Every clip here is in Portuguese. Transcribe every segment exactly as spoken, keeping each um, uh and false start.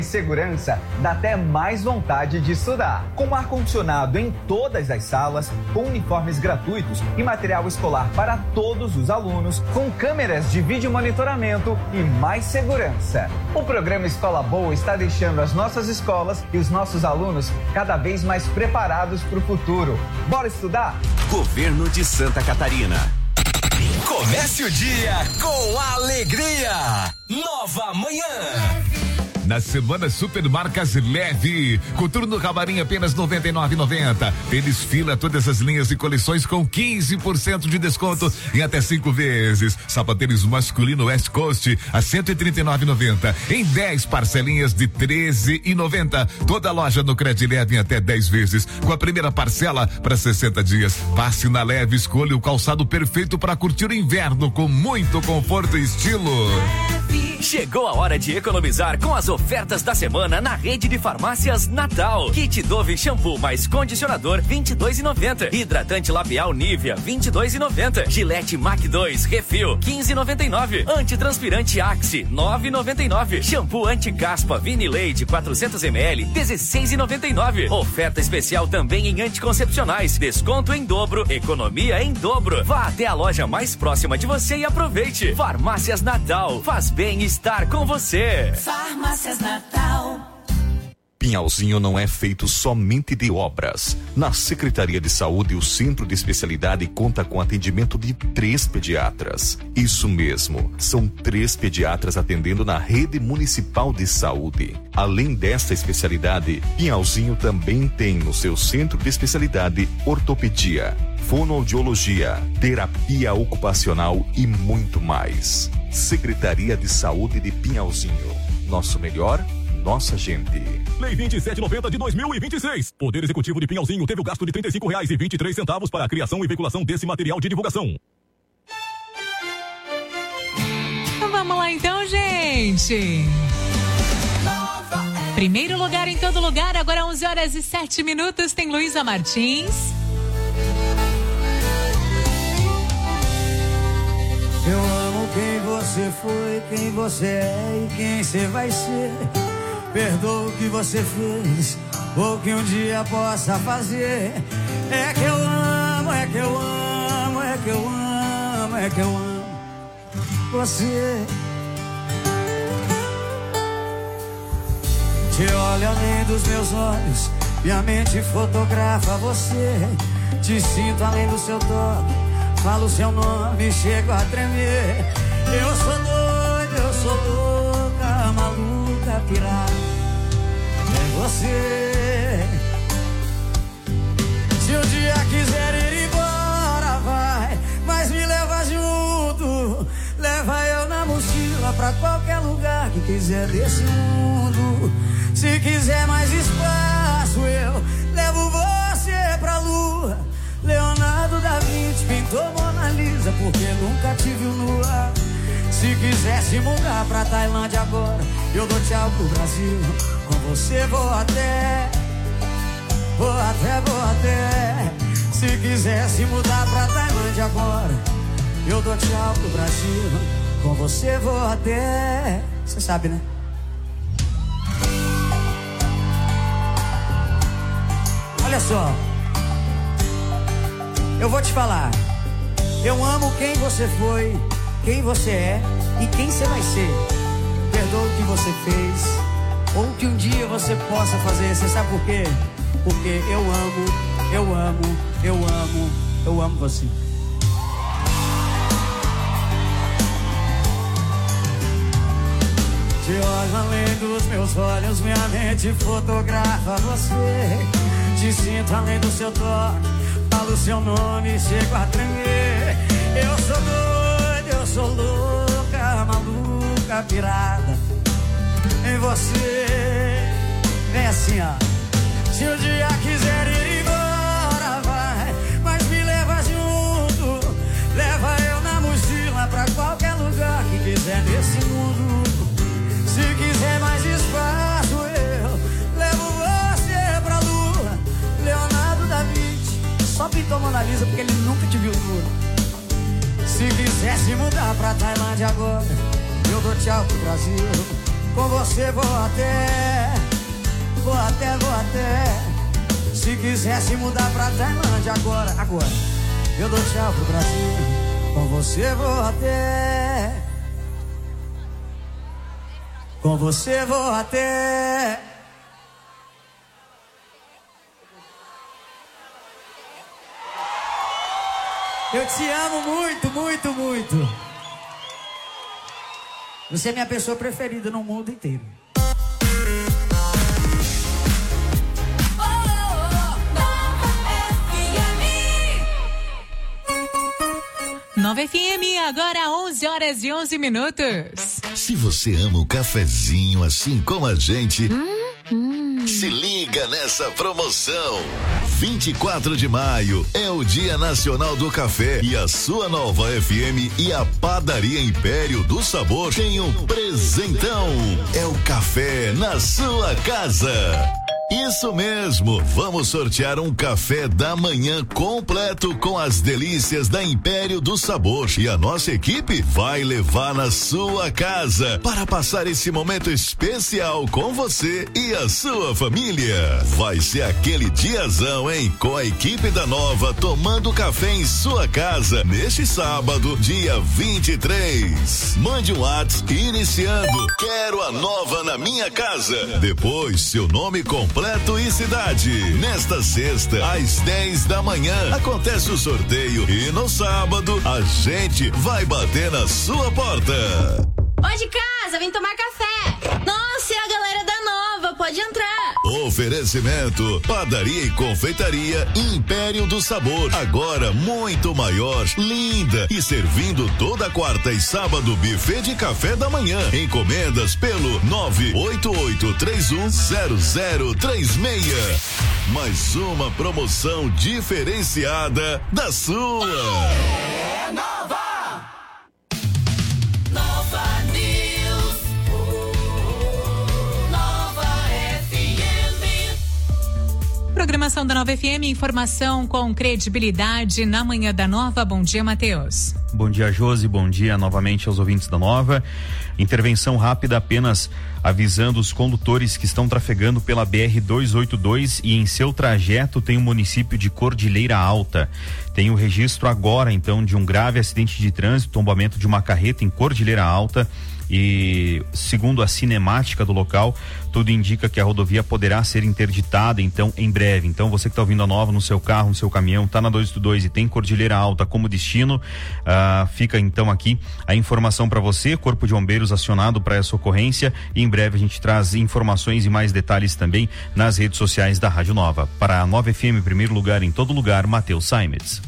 Segurança dá até mais vontade de estudar. Com ar-condicionado em todas as salas, com uniformes gratuitos e material escolar para todos os alunos, com câmeras de vídeo monitoramento e mais segurança. O programa Escola Boa está deixando as nossas escolas e os nossos alunos cada vez mais preparados para o futuro. Bora estudar? Governo de Santa Catarina. Comece o dia com alegria. Nova Manhã. Na semana Supermarcas Leve, coturno camarim apenas noventa e nove reais e noventa centavos. Tênis Fila, todas as linhas e coleções com quinze por cento de desconto em até cinco vezes. Sapatênis masculino West Coast a cento e trinta e nove reais e noventa centavos em dez parcelinhas de treze reais e noventa centavos. Toda loja no Cred Leve em até dez vezes, com a primeira parcela para sessenta dias. Passe na Leve, escolha o calçado perfeito para curtir o inverno com muito conforto e estilo. Chegou a hora de economizar com as ofertas da semana na rede de farmácias Natal. Kit Dove shampoo mais condicionador vinte e dois reais e noventa centavos. Hidratante labial Nivea vinte e dois reais e noventa centavos. Gillette Mac dois Refil quinze reais e noventa e nove centavos. Antitranspirante Axe nove reais e noventa e nove centavos. Shampoo anti-caspa Vini Leite quatrocentos mililitros dezesseis reais e noventa e nove centavos. Oferta especial também em anticoncepcionais. Desconto em dobro, economia em dobro. Vá até a loja mais próxima de você e aproveite. Farmácias Natal, faz bem estar com você. Farmácias Natal. Pinhalzinho não é feito somente de obras. Na Secretaria de Saúde, o Centro de Especialidade conta com atendimento de três pediatras. Isso mesmo, são três pediatras atendendo na rede municipal de saúde. Além desta especialidade, Pinhalzinho também tem no seu Centro de Especialidade ortopedia, fonoaudiologia, terapia ocupacional e muito mais. Secretaria de Saúde de Pinhalzinho. Nosso melhor, nossa gente. Lei vinte e sete noventa de dois mil e vinte e seis. Poder Executivo de Pinhalzinho teve o gasto de trinta e cinco reais e vinte e três centavos para a criação e veiculação desse material de divulgação. Vamos lá então, gente. Primeiro lugar em todo lugar, agora onze horas e sete minutos, tem Luísa Martins. Eu amo quem você foi, quem você é e quem você vai ser. Perdoa o que você fez, ou que um dia possa fazer. É que eu amo, é que eu amo, é que eu amo, é que eu amo você. Te olho além dos meus olhos, minha mente fotografa você. Te sinto além do seu toque, falo seu nome e chego a tremer. Eu sou doido, eu sou louca, maluca, pirata. É você. Se um dia quiser ir embora, vai, mas me leva junto. Leva eu na mochila pra qualquer lugar que quiser desse mundo. Se quiser mais espaço, eu levo você pra lua. Leonardo da Vinci pintou Mona Lisa, porque nunca te viu nua. Se quisesse mudar pra Tailândia agora, eu dou tchau pro Brasil. Com você vou até, vou até, vou até. Se quisesse mudar pra Tailândia agora, eu dou tchau pro Brasil. Com você vou até. Você sabe, né? Olha só, eu vou te falar. Eu amo quem você foi, quem você é e quem você vai ser. Perdoa o que você fez, ou que um dia você possa fazer. Você sabe por quê? Porque eu amo, eu amo, eu amo, eu amo você. Te olho além dos meus olhos, minha mente fotografa você. Te sinto além do seu toque, falo seu nome e chego a tremer. Eu sou doido, eu sou louca, maluca, pirada em você. Vem assim, ó. Se um dia quiser ir embora, vai, mas me leva junto. Leva eu na mochila pra qualquer lugar que quiser nesse mundo. Se quiser mais espaço, eu levo você pra lua. Leonardo da Vinci só pintou Mona Lisa porque ele nunca te viu nua. Se quisesse mudar pra Tailândia agora, eu dou tchau pro Brasil. Com você vou até, vou até, vou até. Se quisesse mudar pra Tailândia agora, agora eu dou tchau pro Brasil. Com você vou até, com você vou até. Eu te amo muito, muito, muito. Você é minha pessoa preferida no mundo inteiro. Nova F M, agora onze horas e onze minutos. Se você ama o cafezinho assim como a gente, hum, hum. se liga nessa promoção. vinte e quatro de maio é o Dia Nacional do Café e a sua Nova F M e a Padaria Império do Sabor tem um presentão. É o café na sua casa. Isso mesmo, vamos sortear um café da manhã completo com as delícias da Império do Sabor e a nossa equipe vai levar na sua casa para passar esse momento especial com você e a sua família. Vai ser aquele diazão, hein? Com a equipe da Nova tomando café em sua casa neste sábado, dia vinte e três. Mande um WhatsApp iniciando "Quero a Nova na minha casa". Depois, seu nome completo e cidade. Nesta sexta, às dez da manhã, acontece o sorteio e no sábado, a gente vai bater na sua porta. Oi de casa, vem tomar café. Nossa, é a galera da Nova, pode entrar. Oferecimento: Padaria e Confeitaria Império do Sabor. Agora muito maior, linda e servindo toda quarta e sábado buffet de café da manhã. Encomendas pelo nove oito oito três um zero zero três seis. Mais uma promoção diferenciada da sua. É Nova! Nova News. Nova F M. Programação da Nova F M, informação com credibilidade na manhã da Nova. Bom dia, Matheus. Bom dia, Josi. Bom dia novamente aos ouvintes da Nova. Intervenção rápida apenas avisando os condutores que estão trafegando pela B R duzentos e oitenta e dois e em seu trajeto tem o município de Cordilheira Alta. Tem o registro agora, então, de um grave acidente de trânsito, tombamento de uma carreta em Cordilheira Alta. E segundo a cinemática do local, tudo indica que a rodovia poderá ser interditada, então, em breve. Então, você que está ouvindo a Nova no seu carro, no seu caminhão, está na duzentos e oitenta e dois e tem Cordilheira Alta como destino, uh, fica então aqui a informação para você, Corpo de Bombeiros acionado para essa ocorrência, e em breve a gente traz informações e mais detalhes também nas redes sociais da Rádio Nova. Para a Nova F M, primeiro lugar em todo lugar, Matheus Saimets.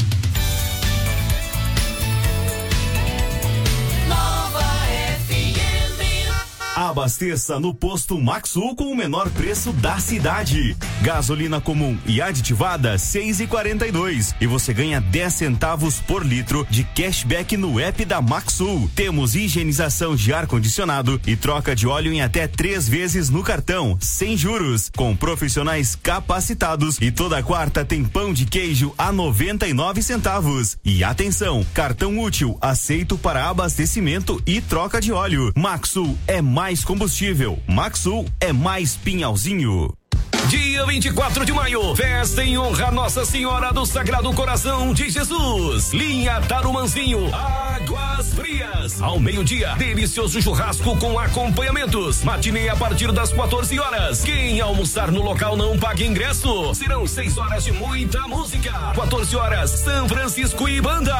Abasteça no posto Maxul com o menor preço da cidade. Gasolina comum e aditivada seis e quarenta e dois e você ganha dez centavos por litro de cashback no app da Maxul. Temos higienização de ar condicionado e troca de óleo em até três vezes no cartão, sem juros, com profissionais capacitados, e toda quarta tem pão de queijo a noventa e nove centavos. E atenção, cartão útil aceito para abastecimento e troca de óleo. Maxul é mais Mais combustível. Maxul é mais Pinhalzinho. Dia vinte e quatro de maio, festa em honra a Nossa Senhora do Sagrado Coração de Jesus. Linha Tarumanzinho, Águas Frias. Ao meio-dia, delicioso churrasco com acompanhamentos. Matinê a partir das quatorze horas. Quem almoçar no local não paga ingresso. Serão seis horas de muita música. quatorze horas, São Francisco e Banda.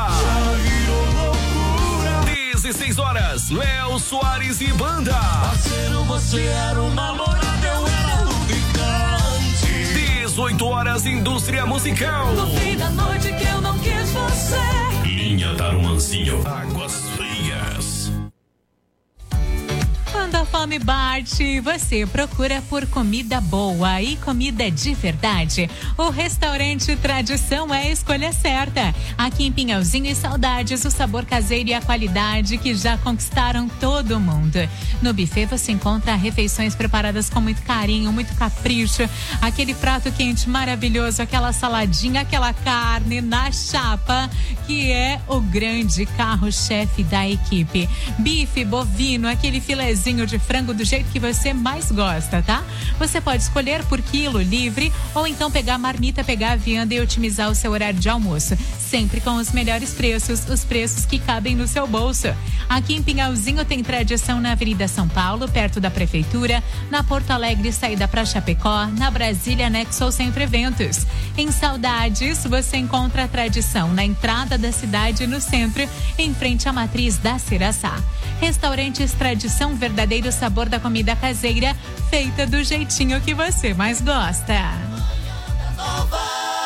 dezesseis horas, Léo Soares e Banda. Parceiro, você era um namorado, eu era lubricante. dezoito horas, Indústria Musical. No fim da noite que eu não quis você. Linha Tarumanzinho, Águas Frias. Quando a fome bate, você procura por comida boa e comida de verdade. O restaurante Tradição é a escolha certa. Aqui em Pinhalzinho e Saudades, o sabor caseiro e a qualidade que já conquistaram todo mundo. No buffet você encontra refeições preparadas com muito carinho, muito capricho. Aquele prato quente maravilhoso, aquela saladinha, aquela carne na chapa, que é o grande carro-chefe da equipe. Bife bovino, aquele filezinho de frango do jeito que você mais gosta, tá? Você pode escolher por quilo livre ou então pegar a marmita, pegar a vianda e otimizar o seu horário de almoço. Sempre com os melhores preços, os preços que cabem no seu bolso. Aqui em Pinhalzinho tem tradição na Avenida São Paulo, perto da Prefeitura, na Porto Alegre, saída para Chapecó, na Brasília, anexo ao Centro Eventos. Em Saudades, você encontra a tradição na entrada da cidade, no centro, em frente à matriz da Ciraçá. Restaurantes Tradição, verdadeiro sabor da comida caseira, feita do jeitinho que você mais gosta. Nova,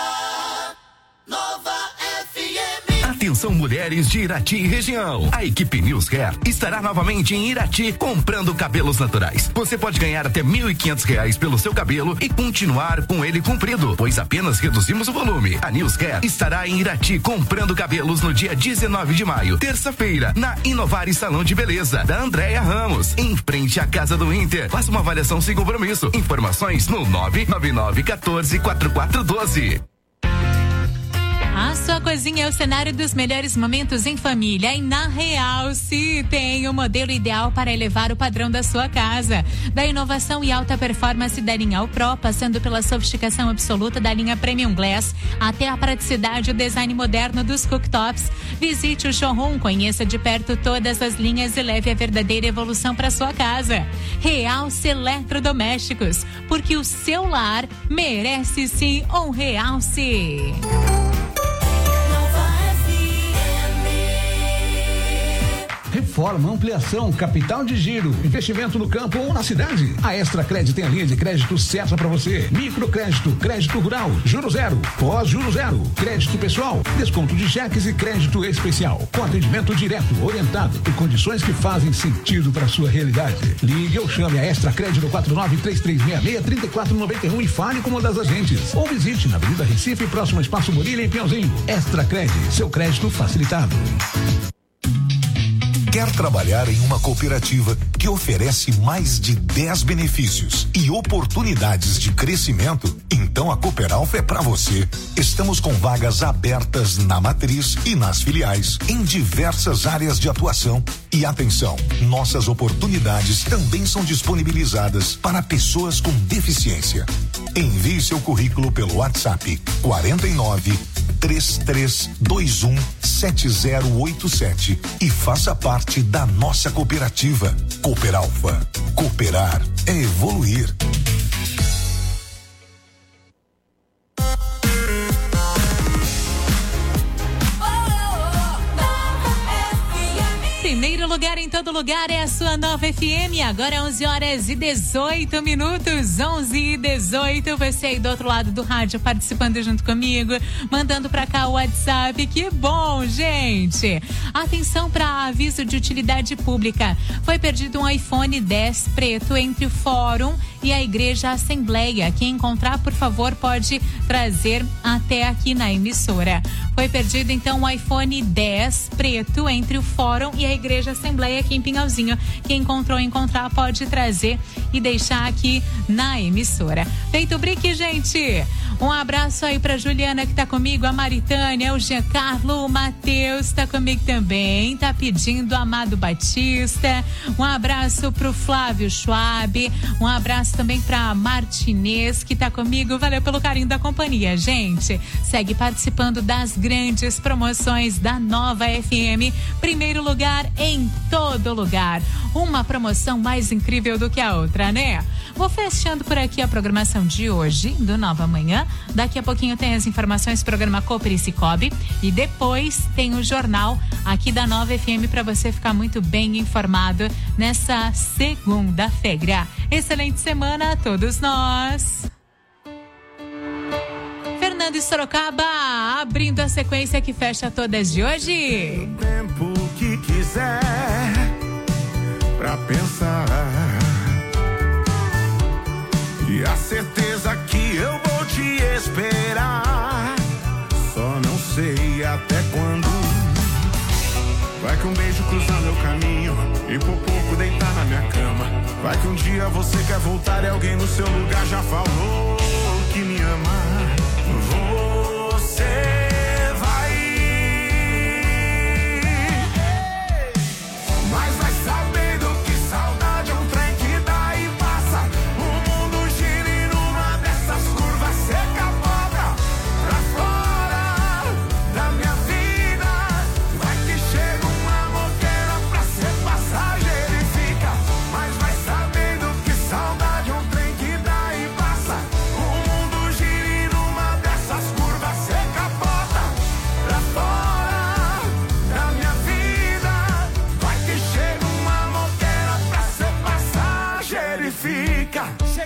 Nova F M. Atenção, mulheres de Irati e região. A equipe News Hair estará novamente em Irati comprando cabelos naturais. Você pode ganhar até mil e quinhentos reais pelo seu cabelo e continuar com ele comprido, pois apenas reduzimos o volume. A News Hair estará em Irati comprando cabelos no dia dezenove de maio, terça-feira, na Inovari Salão de Beleza, da Andréia Ramos, em frente à Casa do Inter. Faça uma avaliação sem compromisso. Informações no nove nove nove um quatro quatro quatro um dois. A sua cozinha é o cenário dos melhores momentos em família e na Realce tem o modelo ideal para elevar o padrão da sua casa. Da inovação e alta performance da linha All Pro, passando pela sofisticação absoluta da linha Premium Glass, até a praticidade e o design moderno dos cooktops. Visite o showroom, conheça de perto todas as linhas e leve a verdadeira evolução para sua casa. Realce Eletrodomésticos, porque o seu lar merece sim um Realce. Reforma, ampliação, capital de giro, investimento no campo ou na cidade. A Extra Crédito tem a linha de crédito certa para você. Microcrédito, crédito rural, juro zero, pós-juro zero, crédito pessoal, desconto de cheques e crédito especial. Com atendimento direto, orientado e condições que fazem sentido para sua realidade. Ligue ou chame a Extra Crédito quatro nove três três seis seis, três quatro nove um e fale com uma das agentes. Ou visite na Avenida Recife, próximo ao Espaço Murilo, em Pinhalzinho. Extra Crédito, seu crédito facilitado. Quer trabalhar em uma cooperativa que oferece mais de dez benefícios e oportunidades de crescimento? Então a Cooperalfa é para você. Estamos com vagas abertas na matriz e nas filiais, em diversas áreas de atuação. E atenção, nossas oportunidades também são disponibilizadas para pessoas com deficiência. Envie seu currículo pelo WhatsApp quarenta e nove, três três dois um, sete zero oito sete e faça parte da nossa cooperativa. Cooperalfa. Cooperar é evoluir. Primeiro lugar em todo lugar é a sua Nova F M. Agora onze horas e dezoito minutos. onze e dezoito. Você aí do outro lado do rádio participando junto comigo, mandando pra cá o WhatsApp. Que bom, gente. Atenção para aviso de utilidade pública. Foi perdido um iPhone dez preto entre o Fórum e a Igreja Assembleia. Quem encontrar, por favor, pode trazer até aqui na emissora. Foi perdido então um iPhone dez preto entre o Fórum e a Igreja Assembleia aqui em Pinhalzinho. Quem encontrou encontrar pode trazer e deixar aqui na emissora. Feito o brique, gente. Um abraço aí pra Juliana que tá comigo, a Maritânia, o Giancarlo, o Matheus tá comigo também, tá pedindo Amado Batista. Um abraço pro Flávio Schwab, um abraço também pra Martinez que tá comigo. Valeu pelo carinho da companhia, gente. Segue participando das grandes promoções da Nova F M. Primeiro lugar em todo lugar. Uma promoção mais incrível do que a outra, né? Vou fechando por aqui a programação de hoje do Nova Manhã. Daqui a pouquinho tem as informações do programa Cooper e Cicobi e depois tem o jornal aqui da Nova F M para você ficar muito bem informado nessa segunda-feira. Excelente semana a todos nós. Fernando e Sorocaba abrindo a sequência que fecha todas de hoje. O tempo que quiser pra pensar e a certeza que eu vou te esperar. Só não sei até quando. Vai que um beijo cruzar meu caminho e por pouco deitar na minha cama. Vai que um dia você quer voltar e alguém no seu lugar já falou que me ama. Você vai, mas vai sabendo que saudade é um trem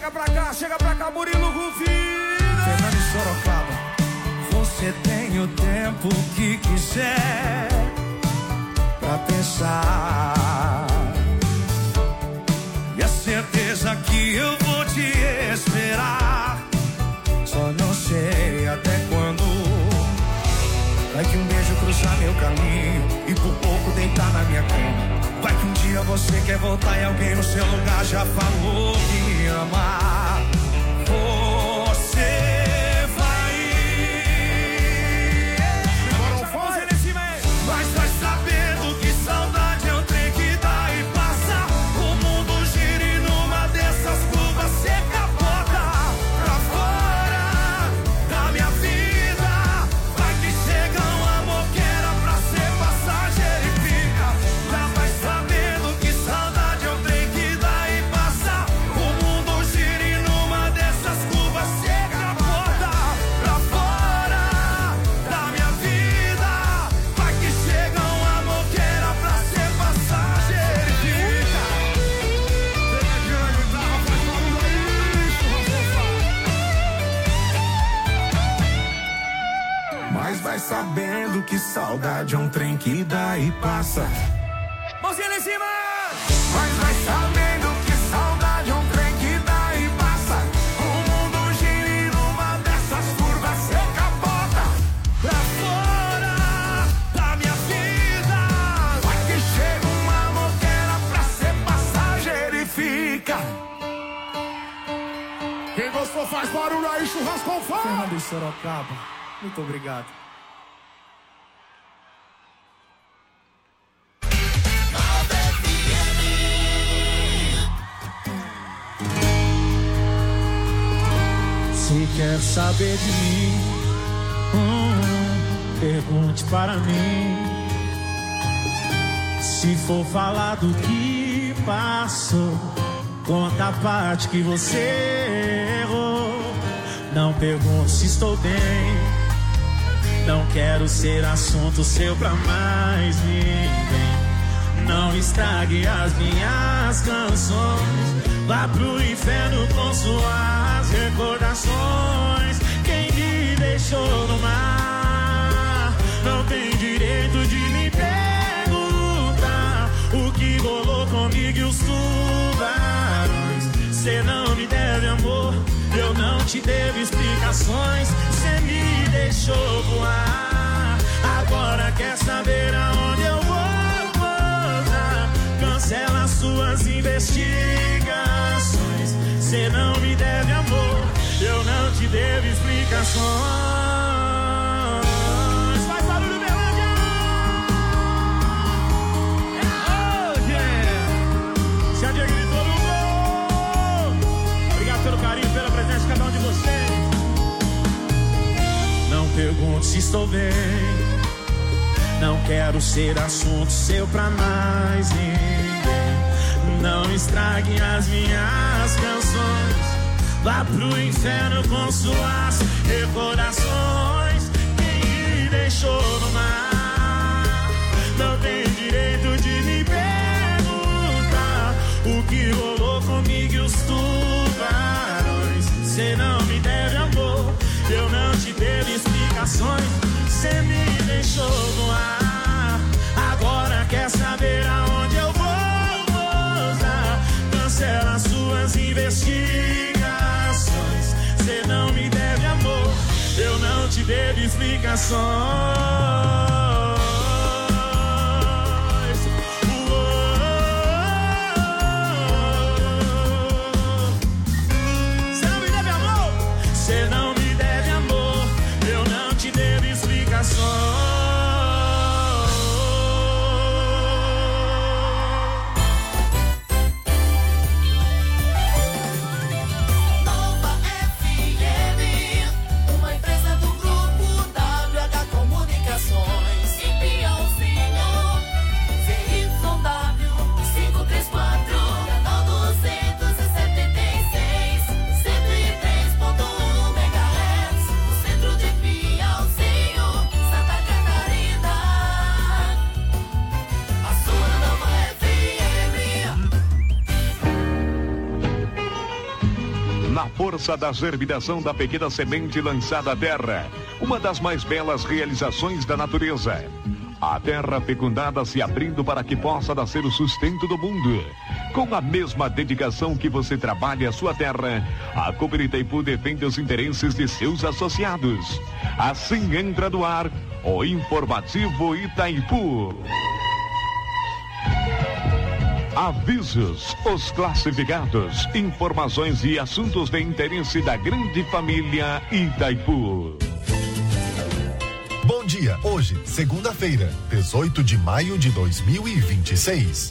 Chega pra cá, chega pra cá, Murilo Rufino. Fernando de Sorocaba. Você tem o tempo que quiser pra pensar. E a certeza que eu vou te esperar. Só não sei até quando. Vai que um beijo cruzar meu caminho e por pouco deitar na minha cama. Vai que um dia você quer voltar e alguém no seu lugar já falou que me ama. Você mas vai sabendo que saudade é um trem que dá e passa. O mundo gira e numa dessas curvas cê capota pra fora da minha vida. Vai que chega um amor que era pra ser passageiro e fica. Já vai sabendo que saudade é um trem que dá e passa. O mundo gira e numa dessas curvas cê capota pra fora da minha vida. Vai que chega um amor que era pra ser passageiro e fica. Mas vai sabendo que saudade é um trem que dá e passa. Mãozinha lá em cima! Mas vai sabendo que saudade é um trem que dá e passa. O mundo gira e numa dessas curvas cê capota Pra fora da minha vida. Vai que chega um amor que era pra ser passageiro e fica. Quem gostou faz barulho aí, churrasco com fogo. Fernando de Sorocaba, muito obrigado. Se quer saber de mim, hum, pergunte para mim. Se for falar do que passou, conta a parte que você errou. Não pergunte se estou bem, não quero ser assunto seu pra mais ninguém. Não estrague as minhas canções, vá pro inferno com suas recordações. Quem me deixou no mar não tem direito de me perguntar o que rolou comigo e os tubarões. Cê não me deve amor, eu não te devo explicações. Cê me deixou voar, agora quer saber aonde eu vou. Cancela suas investigações. Cê não me deve amor, eu não te devo explicações. Faz barulho, Berlândia! Oh, yeah! Se a Diego gritou no gol. Obrigado pelo carinho, pela presença de cada um de vocês. Não pergunte se estou bem, não quero ser assunto seu pra mais ninguém. Não estrague as minhas canções, vá pro inferno com suas recordações. Quem me deixou no mar não tem direito de me perguntar o que rolou comigo e os tubarões. Cê não me deve amor, eu não te devo explicações. Cê me deixou no ar, agora quer saber aonde eu vou pousar. Cancela suas investigações. Cê não me deve amor, eu não te devo explicações. Cê não me deve amor, cê não me deve amor, eu não te devo explicações. Nova F M, uma empresa do grupo W H Comunicação. na força da germinação da pequena semente lançada à terra, uma das mais belas realizações da natureza. A terra fecundada se abrindo para que possa nascer o sustento do mundo. Com a mesma dedicação que você trabalha a sua terra, a Cooper Itaipu defende os interesses de seus associados. Assim entra no ar o Informativo Itaipu. Avisos, os classificados, informações e assuntos de interesse da grande família Itaipu. Bom dia, hoje, segunda-feira, dezoito de maio de dois mil e vinte e seis.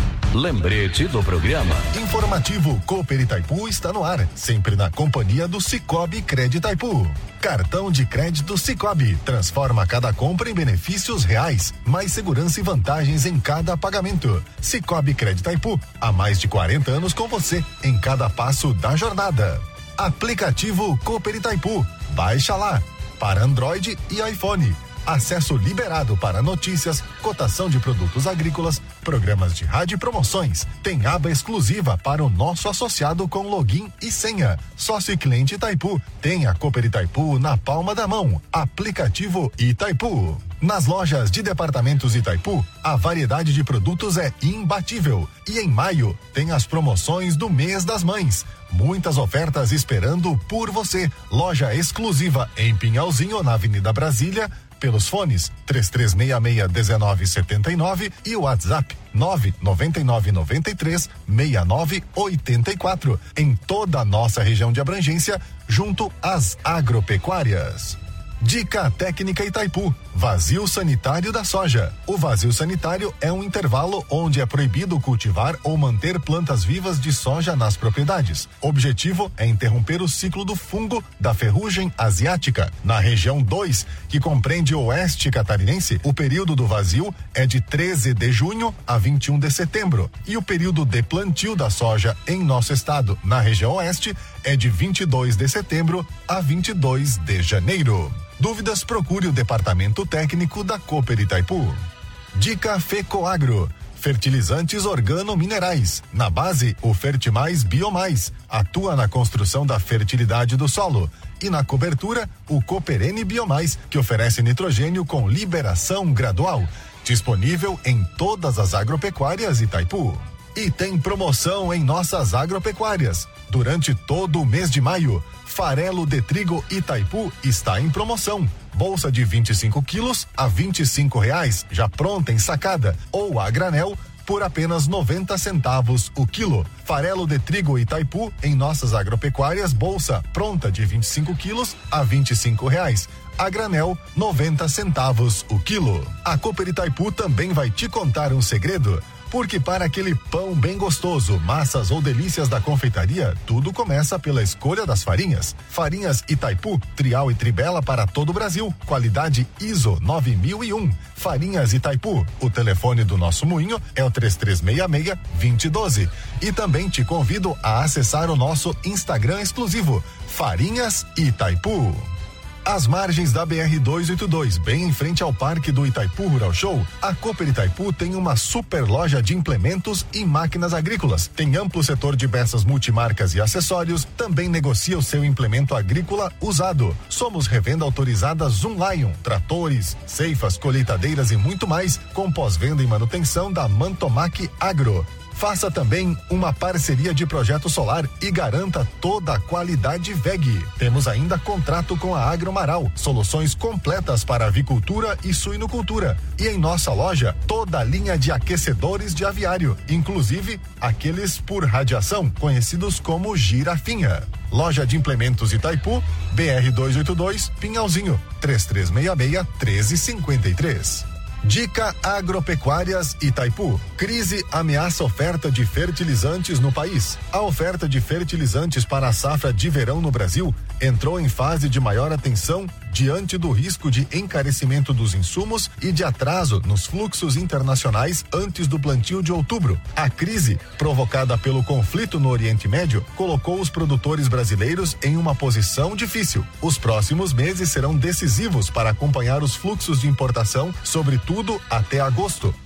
Lembrete do programa. Informativo Cooper Itaipu está no ar, sempre na companhia do Cicobi Crédito Itaipu. Cartão de crédito Cicobi transforma cada compra em benefícios reais, mais segurança e vantagens em cada pagamento. Cicobi Crédito Itaipu, há mais de quarenta anos com você, em cada passo da jornada. Aplicativo Cooper Itaipu, baixa lá, para Android e iPhone. Acesso liberado para notícias, cotação de produtos agrícolas, programas de rádio e promoções. Tem aba exclusiva para o nosso associado com login e senha. Sócio e cliente Itaipu. Tem a Cooper Itaipu na palma da mão. Aplicativo Itaipu. Nas lojas de departamentos Itaipu, a variedade de produtos é imbatível. E em maio, tem as promoções do mês das mães. Muitas ofertas esperando por você. Loja exclusiva em Pinhalzinho, na Avenida Brasília, pelos fones três três seis seis, um nove sete nove e o WhatsApp nove nove nove nove três seis nove oito quatro. Em toda a nossa região de abrangência, junto às agropecuárias. Dica técnica Itaipu: vazio sanitário da soja. O vazio sanitário é um intervalo onde é proibido cultivar ou manter plantas vivas de soja nas propriedades. O objetivo é interromper o ciclo do fungo da ferrugem asiática. Na região dois, que compreende o oeste catarinense, o período do vazio é de treze de junho a vinte e um de setembro. E o período de plantio da soja em nosso estado, na região oeste, é de vinte e dois de setembro a vinte e dois de janeiro. Dúvidas? Procure o departamento técnico da Cooper Itaipu. Dica Fecoagro: fertilizantes organo-minerais. Na base, o Fertimais Biomais atua na construção da fertilidade do solo. E na cobertura, o Cooperene Biomais, que oferece nitrogênio com liberação gradual. Disponível em todas as agropecuárias Itaipu. E tem promoção em nossas agropecuárias. Durante todo o mês de maio, farelo de trigo Itaipu está em promoção. Bolsa de vinte e cinco quilos a vinte e cinco reais, já pronta em sacada, ou a granel por apenas noventa centavos o quilo. Farelo de trigo Itaipu em nossas agropecuárias, bolsa pronta de vinte e cinco quilos a vinte e cinco reais. A granel, noventa centavos o quilo. A Cooper Itaipu também vai te contar um segredo. Porque para aquele pão bem gostoso, massas ou delícias da confeitaria, tudo começa pela escolha das farinhas. Farinhas Itaipu, Trial e Tribela para todo o Brasil. Qualidade I S O nove mil e um. Farinhas Itaipu. O telefone do nosso moinho é o três três seis seis, dois zero um dois. E também te convido a acessar o nosso Instagram exclusivo, Farinhas Itaipu. Às margens da B R duzentos e oitenta e dois, bem em frente ao Parque do Itaipu Rural Show, a Cooper Itaipu tem uma super loja de implementos e máquinas agrícolas. Tem amplo setor de peças multimarcas e acessórios, também negocia o seu implemento agrícola usado. Somos revenda autorizada Zoom Lion, tratores, ceifas, colheitadeiras e muito mais, com pós-venda e manutenção da Mantomac Agro. Faça também uma parceria de projeto solar e garanta toda a qualidade V E G. Temos ainda contrato com a Agromaral, soluções completas para avicultura e suinocultura. E em nossa loja, toda a linha de aquecedores de aviário, inclusive aqueles por radiação, conhecidos como girafinha. Loja de implementos Itaipu, B R duzentos e oitenta e dois, Pinhalzinho, três três seis seis, um três cinco três. Dica Agropecuárias Itaipu. Crise ameaça oferta de fertilizantes no país. A oferta de fertilizantes para a safra de verão no Brasil entrou em fase de maior atenção diante do risco de encarecimento dos insumos e de atraso nos fluxos internacionais antes do plantio de outubro. A crise, provocada pelo conflito no Oriente Médio, colocou os produtores brasileiros em uma posição difícil. Os próximos meses serão decisivos para acompanhar os fluxos de importação, sobretudo até agosto.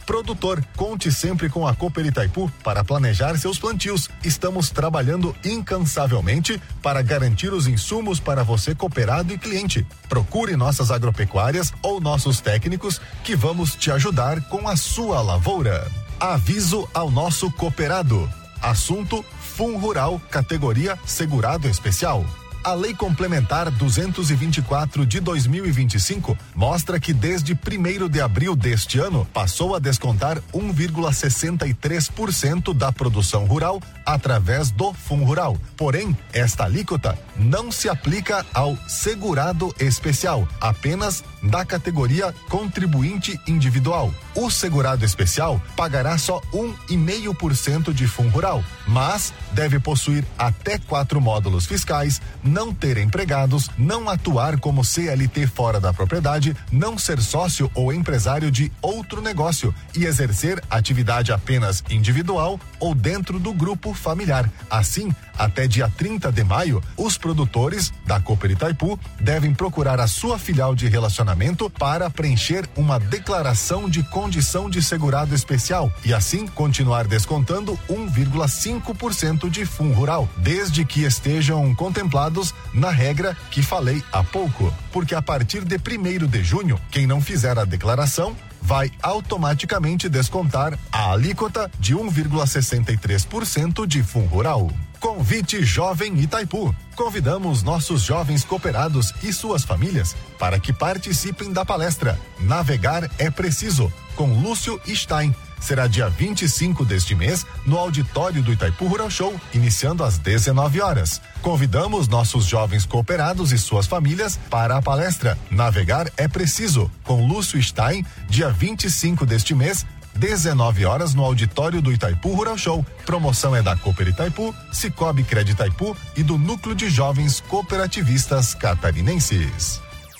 Produtor, conte sempre com a Cooper Itaipu para planejar seus plantios. Estamos trabalhando incansavelmente para garantir os insumos para você cooperado e cliente. Procure nossas agropecuárias ou nossos técnicos que vamos te ajudar com a sua lavoura. Aviso ao nosso cooperado. Assunto Fun Rural, categoria Segurado Especial. A Lei Complementar duzentos e vinte e quatro de dois mil e vinte e cinco mostra que desde primeiro de abril deste ano passou a descontar um vírgula sessenta e três por cento da produção rural através do Fun Rural. Porém, esta alíquota não se aplica ao segurado especial, apenas da categoria contribuinte individual. O segurado especial pagará só um vírgula cinco por cento de Fun Rural, mas deve possuir até quatro módulos fiscais, não ter empregados, não atuar como C L T fora da propriedade, não ser sócio ou empresário de outro negócio e exercer atividade apenas individual ou dentro do grupo familiar. Assim, até dia trinta de maio, os produtores da Cooper Itaipu devem procurar a sua filial de relacionamento para preencher uma declaração de condição de segurado especial e assim continuar descontando um vírgula cinco por cento de Fun Rural, desde que estejam contemplados na regra que falei há pouco. Porque a partir de primeiro de junho, quem não fizer a declaração vai automaticamente descontar a alíquota de um vírgula sessenta e três por cento de Fun Rural. Convite Jovem Itaipu. Convidamos nossos jovens cooperados e suas famílias para que participem da palestra Navegar é Preciso, com Lúcio Stein. Será dia vinte e cinco deste mês, no auditório do Itaipu Rural Show, iniciando às dezenove horas. Convidamos nossos jovens cooperados e suas famílias para a palestra Navegar é Preciso, com Lúcio Stein, dia vinte e cinco deste mês, dezenove horas, no auditório do Itaipu Rural Show. Promoção é da Cooper Itaipu, Cicobi Crédito Itaipu e do Núcleo de Jovens Cooperativistas Catarinenses.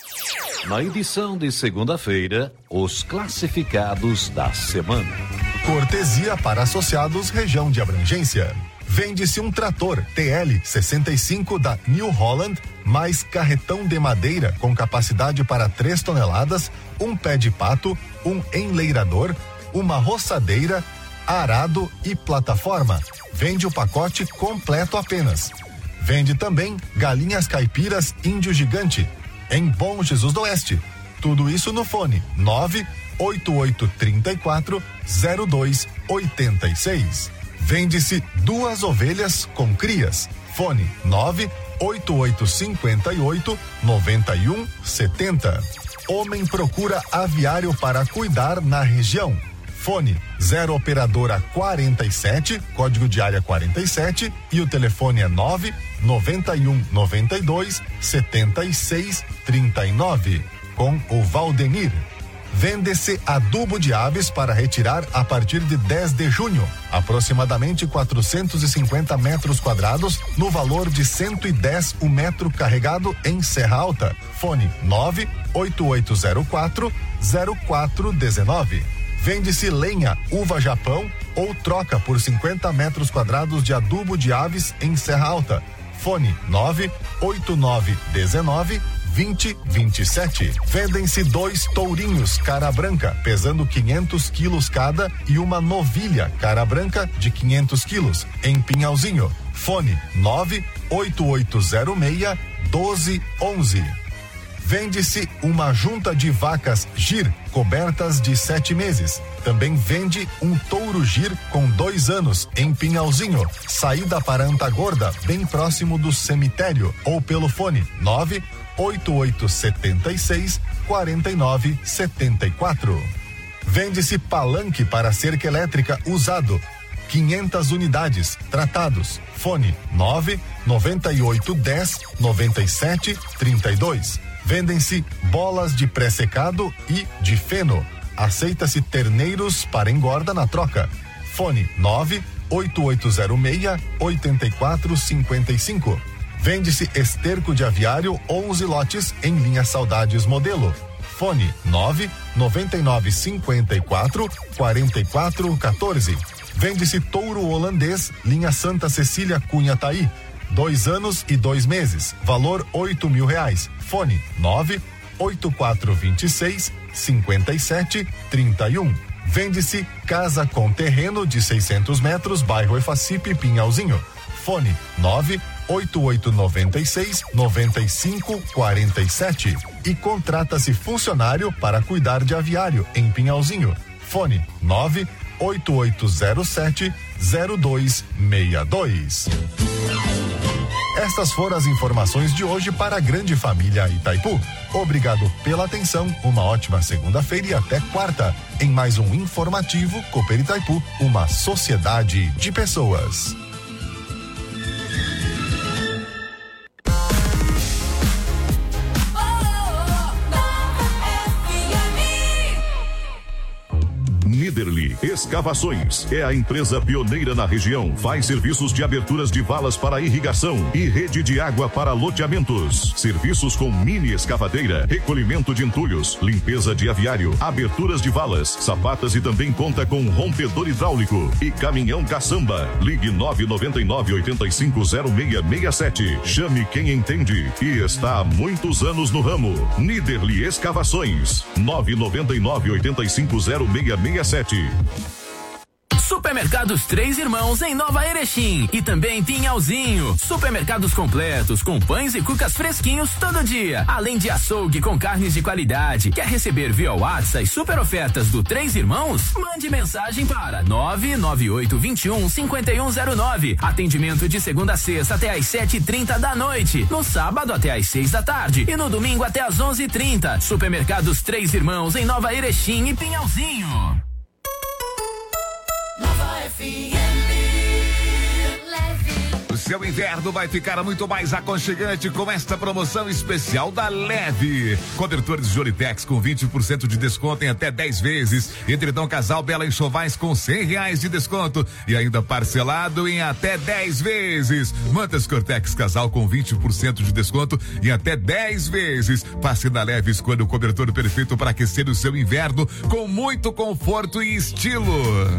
Na edição de segunda-feira, os classificados da semana. Cortesia para associados região de abrangência. Vende-se um trator T L sessenta e cinco da New Holland, mais carretão de madeira com capacidade para três toneladas, um pé de pato, um enleirador, uma roçadeira, arado e plataforma. Vende o pacote completo apenas. Vende também galinhas caipiras Índio Gigante, em Bom Jesus do Oeste. Tudo isso no fone nove oito oito três quatro zero dois oito seis. Vende-se duas ovelhas com crias. Fone nove oito oito cinco oito nove um sete zero. Homem procura aviário para cuidar na região. Fone zero operadora quarenta e sete, código de área quarenta e sete e o telefone é nove nove um nove dois sete seis três nove, com o Valdemir. Vende-se adubo de aves para retirar a partir de dez de junho, aproximadamente quatrocentos e cinquenta metros quadrados, no valor de cento e dez o metro carregado em Serra Alta. Fone nove oito oito zero quatro zero quatro um nove. Vende-se lenha uva Japão ou troca por cinquenta metros quadrados de adubo de aves em Serra Alta. Fone nove oito nove um nove vinte vinte e sete. Vendem-se dois tourinhos cara branca, pesando quinhentos quilos cada, e uma novilha cara branca de quinhentos quilos, em Pinhalzinho. Fone nove oito oito zero seis doze onze. Vende-se uma junta de vacas gir cobertas de sete meses. Também vende um touro gir com dois anos em Pinhalzinho, saída para Antagorda, bem próximo do cemitério, ou pelo fone nove oito oito sete seis quatro nove sete quatro. Vende-se palanque para cerca elétrica usado, quinhentas unidades, tratados. Fone nove nove oito um zero nove sete três dois. Vendem-se bolas de pré-secado e de feno. Aceita-se terneiros para engorda na troca. Fone nove oito oito zero seis oito quatro cinco cinco. Vende-se esterco de aviário onze lotes em linha Saudades modelo. Fone nove nove nove cinco quatro quatro quatro um quatro. Vende-se touro holandês linha Santa Cecília Cunha Taí, dois anos e dois meses, valor oito mil reais. Fone nove oito quatro dois seis cinco sete três um. Vende-se casa com terreno de seiscentos metros, bairro Efacipe, Pinhalzinho. Fone nove oito oito nove seis nove cinco quatro sete e contrata-se funcionário para cuidar de aviário em Pinhalzinho. Fone nove oito oito zero sete zero dois seis dois. Estas foram as informações de hoje para a grande família Itaipu. Obrigado pela atenção, uma ótima segunda-feira e até quarta, em mais um informativo Cooper Itaipu, uma sociedade de pessoas. Niederli Escavações é a empresa pioneira na região. Faz serviços de aberturas de valas para irrigação e rede de água para loteamentos. Serviços com mini escavadeira, recolhimento de entulhos, limpeza de aviário, aberturas de valas, sapatas e também conta com rompedor hidráulico e caminhão caçamba. Ligue nove nove nove oito cinco zero seis seis sete. Chame quem entende e está há muitos anos no ramo. Niederli Escavações. nove nove nove oito cinco zero seis seis sete. Supermercados Três Irmãos em Nova Erechim e também Pinhalzinho. Supermercados completos com pães e cucas fresquinhos todo dia, além de açougue com carnes de qualidade. Quer receber via WhatsApp as super ofertas do Três Irmãos? Mande mensagem para nove nove oito dois um cinco um zero nove. Atendimento de segunda a sexta até às sete e trinta da noite, no sábado até às seis da tarde e no domingo até às onze e trinta. Supermercados Três Irmãos em Nova Erechim e Pinhalzinho. O seu inverno vai ficar muito mais aconchegante com esta promoção especial da Leve. Cobertores Jolitex com vinte por cento de desconto em até dez vezes. Edredom Casal Bela Enxovais com cem reais de desconto e ainda parcelado em até dez vezes. Mantas Cortex Casal com vinte por cento de desconto em até dez vezes. Passe na Leve e escolha o cobertor perfeito para aquecer o seu inverno com muito conforto e estilo.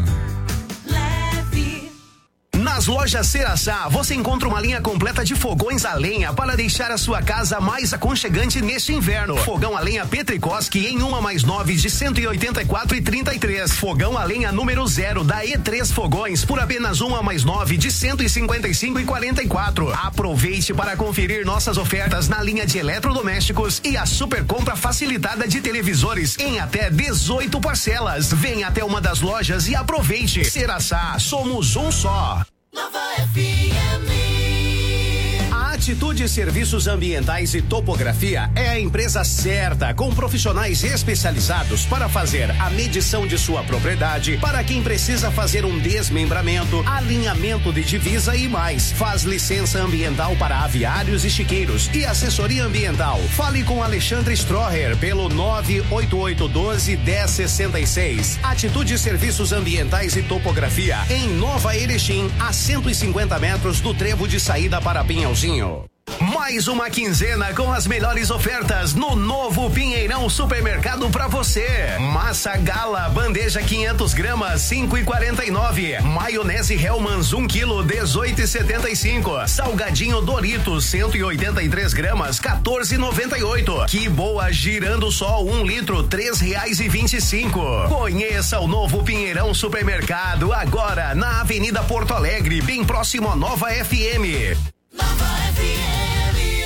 Nas lojas Ceraçá, você encontra uma linha completa de fogões a lenha para deixar a sua casa mais aconchegante neste inverno. Fogão a lenha Petricoski em uma mais nove de cento e oitenta e quatro e trinta e três. Fogão a lenha número zero da E três Fogões por apenas uma mais nove de cento e cinquenta e cinco e quarenta e quatro. Aproveite para conferir nossas ofertas na linha de eletrodomésticos e a super compra facilitada de televisores em até dezoito parcelas. Venha até uma das lojas e aproveite. Ceraçá, somos um só. Nova F M. A Atitude Serviços Ambientais e Topografia é a empresa certa, com profissionais especializados para fazer a medição de sua propriedade, para quem precisa fazer um desmembramento, alinhamento de divisa e mais. Faz licença ambiental para aviários e chiqueiros e assessoria ambiental. Fale com Alexandre Stroher pelo nove oito oito um dois um zero seis seis. Atitude Serviços Ambientais e Topografia em Nova Erechim, a cento e cinquenta metros do trevo de saída para Pinhalzinho. Mais uma quinzena com as melhores ofertas no novo Pinheirão Supermercado pra você. Massa Gala, bandeja quinhentos gramas, cinco e quarenta e nove. Maionese Hellmann's, um quilo, dezoito e setenta e cinco. Salgadinho Doritos, cento e oitenta e três gramas, quatorze e noventa e oito. Que boa girando só um litro, três reais e vinte e cinco. Conheça o novo Pinheirão Supermercado agora na Avenida Porto Alegre, bem próximo à Nova F M. Nova F M.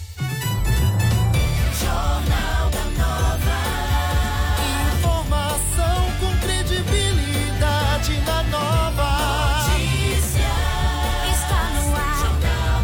Jornal da Nova. Informação com credibilidade na Nova. Notícia está no ar. Jornal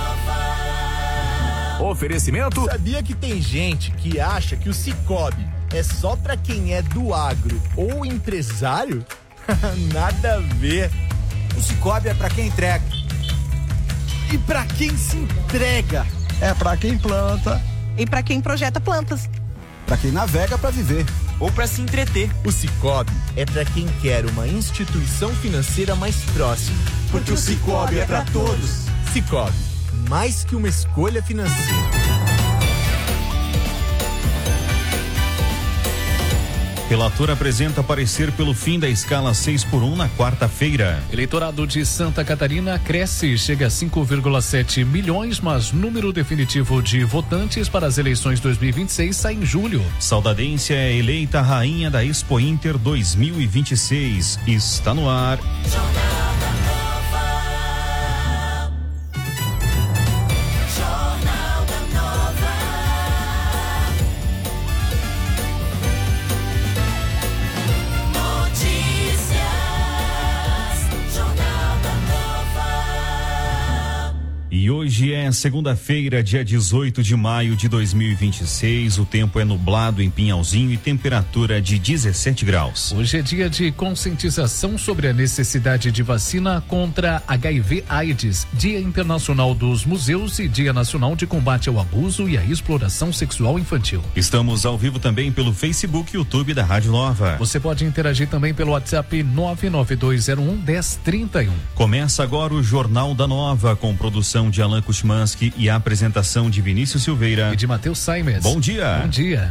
da Nova. Oferecimento? Sabia que tem gente que acha que o Sicoob é só pra quem é do agro ou empresário? Nada a ver. O Sicoob é pra quem entrega. E pra quem se entrega? É pra quem planta. E pra quem projeta plantas. Pra quem navega pra viver. Ou pra se entreter. O Sicoob é pra quem quer uma instituição financeira mais próxima. Porque, Porque o Sicoob é pra todos. Sicoob, mais que uma escolha financeira. Relator apresenta parecer pelo fim da escala seis por um na quarta-feira. Eleitorado de Santa Catarina cresce e chega a cinco vírgula sete milhões, mas número definitivo de votantes para as eleições dois mil e vinte e seis sai em julho. Saudadense é eleita rainha da Expo Inter dois mil e vinte e seis. Está no ar. E hoje é segunda-feira, dia dezoito de maio de dois mil e vinte e seis. O tempo é nublado em Pinhalzinho e temperatura de dezessete graus. Hoje é dia de conscientização sobre a necessidade de vacina contra H I V/AIDS, Dia Internacional dos Museus e Dia Nacional de Combate ao Abuso e à Exploração Sexual Infantil. Estamos ao vivo também pelo Facebook e YouTube da Rádio Nova. Você pode interagir também pelo WhatsApp nove nove dois zero um um zero três um. Começa agora o Jornal da Nova, com produção de Alan Kuchmanski e a apresentação de Vinícius Silveira e de Matheus Saimes. Bom dia. Bom dia.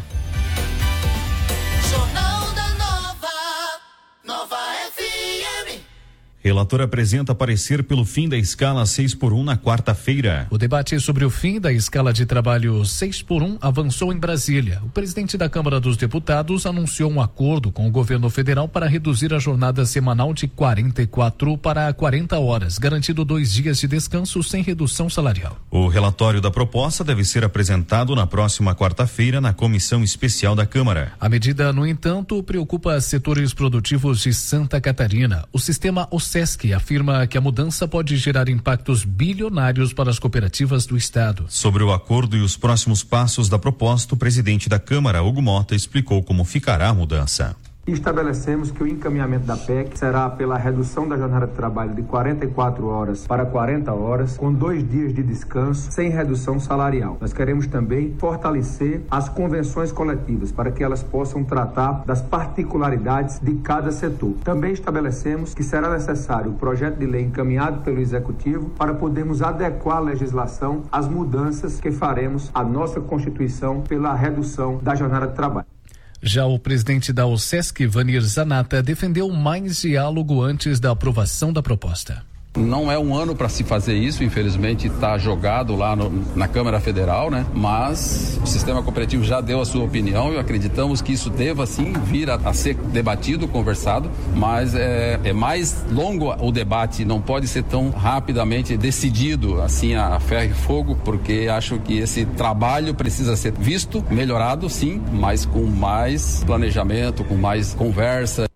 Jornal da Nova, Nova F M. Relator apresenta parecer pelo fim da escala seis por um na quarta-feira. O debate sobre o fim da escala de trabalho seis por um avançou em Brasília. O presidente da Câmara dos Deputados anunciou um acordo com o governo federal para reduzir a jornada semanal de quarenta e quatro para quarenta horas, garantindo dois dias de descanso sem redução salarial. O relatório da proposta deve ser apresentado na próxima quarta-feira na Comissão Especial da Câmara. A medida, no entanto, preocupa setores produtivos de Santa Catarina. O sistema O S E S C afirma que a mudança pode gerar impactos bilionários para as cooperativas do estado. Sobre o acordo e os próximos passos da proposta, o presidente da Câmara, Hugo Mota, explicou como ficará a mudança. Estabelecemos que o encaminhamento da P E C será pela redução da jornada de trabalho de quarenta e quatro horas para quarenta horas, com dois dias de descanso, sem redução salarial. Nós queremos também fortalecer as convenções coletivas para que elas possam tratar das particularidades de cada setor. Também estabelecemos que será necessário o projeto de lei encaminhado pelo Executivo para podermos adequar a legislação às mudanças que faremos à nossa Constituição pela redução da jornada de trabalho. Já o presidente da O S E S C, Vanir Zanata, defendeu mais diálogo antes da aprovação da proposta. Não é um ano para se fazer isso, infelizmente está jogado lá no, na Câmara Federal, né? Mas o sistema cooperativo já deu a sua opinião e acreditamos que isso deva sim vir a, a ser debatido, conversado, mas é, é mais longo o debate, não pode ser tão rapidamente decidido assim a ferro e fogo, porque acho que esse trabalho precisa ser visto, melhorado sim, mas com mais planejamento, com mais conversa.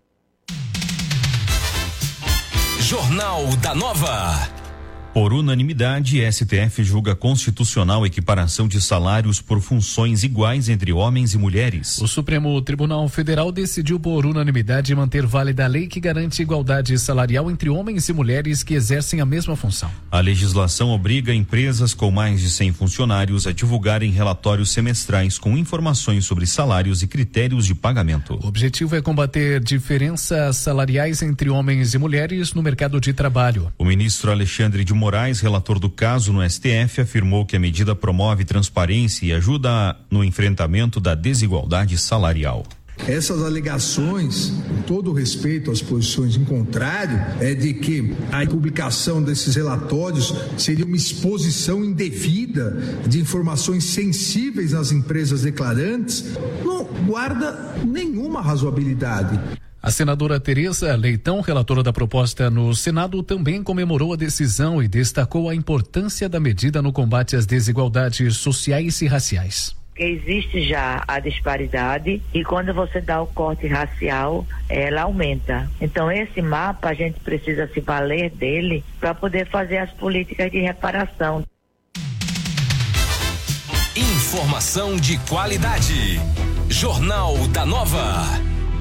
Jornal da Nova. Por unanimidade, S T F julga constitucional equiparação de salários por funções iguais entre homens e mulheres. O Supremo Tribunal Federal decidiu por unanimidade manter válida a lei que garante igualdade salarial entre homens e mulheres que exercem a mesma função. A legislação obriga empresas com mais de cem funcionários a divulgarem relatórios semestrais com informações sobre salários e critérios de pagamento. O objetivo é combater diferenças salariais entre homens e mulheres no mercado de trabalho. O ministro Alexandre de Moraes, relator do caso no S T F, afirmou que a medida promove transparência e ajuda no enfrentamento da desigualdade salarial. Essas alegações, com todo respeito às posições em contrário, é de que a publicação desses relatórios seria uma exposição indevida de informações sensíveis às empresas declarantes, não guarda nenhuma razoabilidade. A senadora Tereza Leitão, relatora da proposta no Senado, também comemorou a decisão e destacou a importância da medida no combate às desigualdades sociais e raciais. Existe já a disparidade e quando você dá o corte racial, ela aumenta. Então esse mapa a gente precisa se valer dele para poder fazer as políticas de reparação. Informação de qualidade. Jornal da Nova.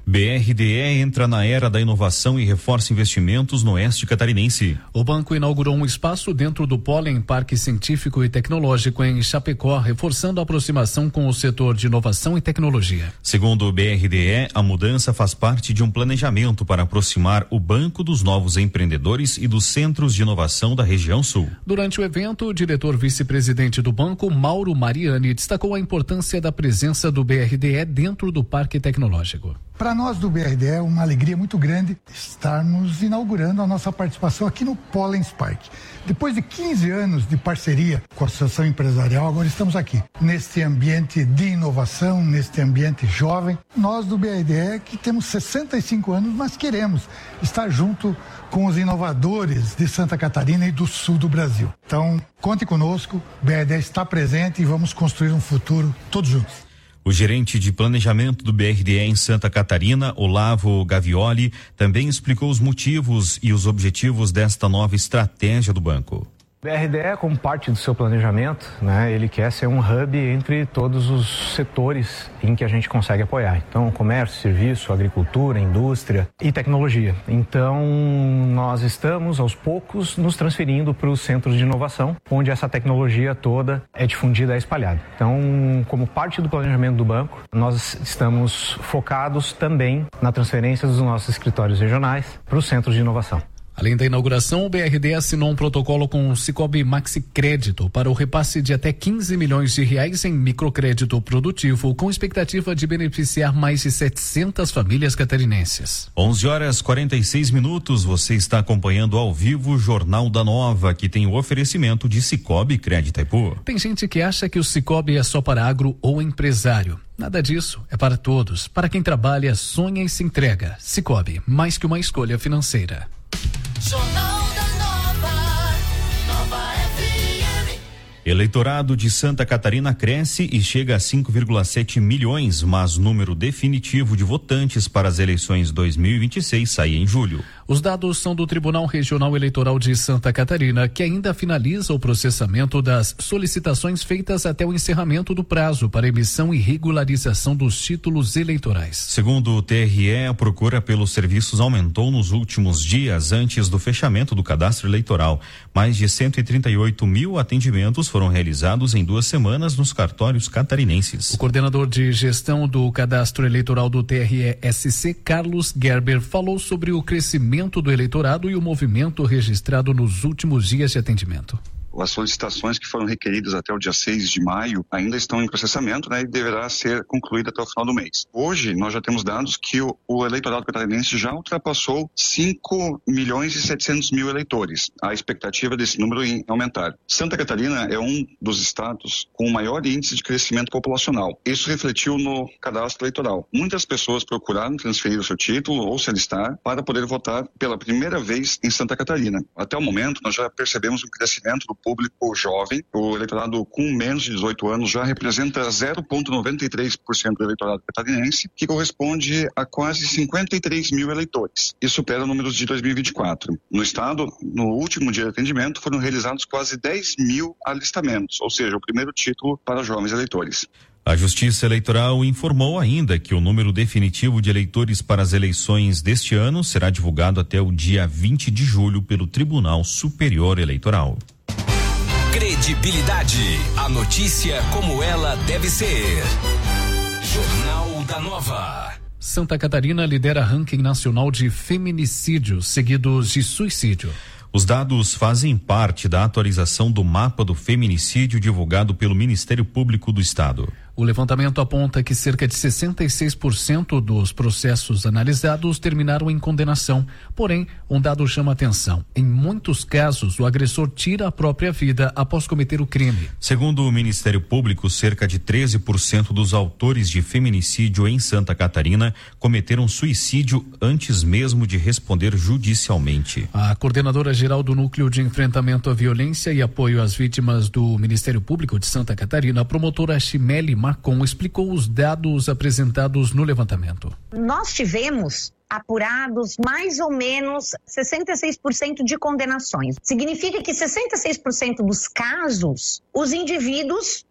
B R D E entra na era da inovação e reforça investimentos no oeste catarinense. O banco inaugurou um espaço dentro do Pólen Parque Científico e Tecnológico em Chapecó, reforçando a aproximação com o setor de inovação e tecnologia. Segundo o B R D E, a mudança faz parte de um planejamento para aproximar o banco dos novos empreendedores e dos centros de inovação da região sul. Durante o evento, o diretor vice-presidente do banco, Mauro Mariani, destacou a importância da presença do B R D E dentro do Parque Tecnológico. Para nós do B R D E é uma alegria muito grande estarmos inaugurando a nossa participação aqui no Pólen Park. Depois de quinze anos de parceria com a Associação Empresarial, agora estamos aqui, neste ambiente de inovação, neste ambiente jovem. Nós do B R D E que temos sessenta e cinco anos, mas queremos estar junto com os inovadores de Santa Catarina e do sul do Brasil. Então, conte conosco, o B R D E está presente e vamos construir um futuro todos juntos. O gerente de planejamento do B R D E em Santa Catarina, Olavo Gavioli, também explicou os motivos e os objetivos desta nova estratégia do banco. O B R D E, como parte do seu planejamento, né, ele quer ser um hub entre todos os setores em que a gente consegue apoiar. Então, comércio, serviço, agricultura, indústria e tecnologia. Então, nós estamos, aos poucos, nos transferindo para os centros de inovação, onde essa tecnologia toda é difundida, é espalhada. Então, como parte do planejamento do banco, nós estamos focados também na transferência dos nossos escritórios regionais para os centros de inovação. Além da inauguração, o B R D E assinou um protocolo com o Sicoob Maxi Crédito para o repasse de até quinze milhões de reais em microcrédito produtivo, com expectativa de beneficiar mais de setecentas famílias catarinenses. onze horas e quarenta e seis minutos, você está acompanhando ao vivo o Jornal da Nova, que tem o oferecimento de Sicoob Crédito Itaipu. Tem gente que acha que o Sicoob é só para agro ou empresário. Nada disso, é para todos, para quem trabalha, sonha e se entrega. Sicoob, mais que uma escolha financeira. Jornal da Nova, Nova F M. Eleitorado de Santa Catarina cresce e chega a cinco vírgula sete milhões, mas o número definitivo de votantes para as eleições dois mil e vinte e seis sai em julho. Os dados são do Tribunal Regional Eleitoral de Santa Catarina, que ainda finaliza o processamento das solicitações feitas até o encerramento do prazo para emissão e regularização dos títulos eleitorais. Segundo o T R E, a procura pelos serviços aumentou nos últimos dias antes do fechamento do cadastro eleitoral. Mais de cento e trinta e oito mil atendimentos foram realizados em duas semanas nos cartórios catarinenses. O coordenador de gestão do cadastro eleitoral do T R E S C, Carlos Gerber, falou sobre o crescimento do eleitorado e o movimento registrado nos últimos dias de atendimento. As solicitações que foram requeridas até o dia seis de maio ainda estão em processamento, né, e deverá ser concluída até o final do mês. Hoje, nós já temos dados que o, o eleitorado catarinense já ultrapassou cinco milhões e setecentos mil eleitores. A expectativa desse número em aumentar. Santa Catarina é um dos estados com o maior índice de crescimento populacional. Isso refletiu no cadastro eleitoral. Muitas pessoas procuraram transferir o seu título ou se alistar para poder votar pela primeira vez em Santa Catarina. Até o momento, nós já percebemos um crescimento do público jovem. O eleitorado com menos de dezoito anos já representa zero vírgula noventa e três por cento do eleitorado catarinense, que corresponde a quase cinquenta e três mil eleitores. Isso supera números de dois mil e vinte e quatro. No estado, no último dia de atendimento, foram realizados quase dez mil alistamentos, ou seja, o primeiro título para jovens eleitores. A Justiça Eleitoral informou ainda que o número definitivo de eleitores para as eleições deste ano será divulgado até o dia vinte de julho pelo Tribunal Superior Eleitoral. Credibilidade. A notícia como ela deve ser. Jornal da Nova. Santa Catarina lidera ranking nacional de feminicídios, seguidos de suicídio. Os dados fazem parte da atualização do mapa do feminicídio divulgado pelo Ministério Público do Estado. O levantamento aponta que cerca de sessenta e seis por cento dos processos analisados terminaram em condenação. Porém, um dado chama atenção. Em muitos casos, o agressor tira a própria vida após cometer o crime. Segundo o Ministério Público, cerca de treze por cento dos autores de feminicídio em Santa Catarina cometeram suicídio antes mesmo de responder judicialmente. A coordenadora-geral do Núcleo de Enfrentamento à Violência e Apoio às Vítimas do Ministério Público de Santa Catarina, a promotora Chimeli Marcon, explicou os dados apresentados no levantamento. Nós tivemos apurados mais ou menos sessenta e seis por cento de condenações. Significa que sessenta e seis por cento dos casos, os indivíduos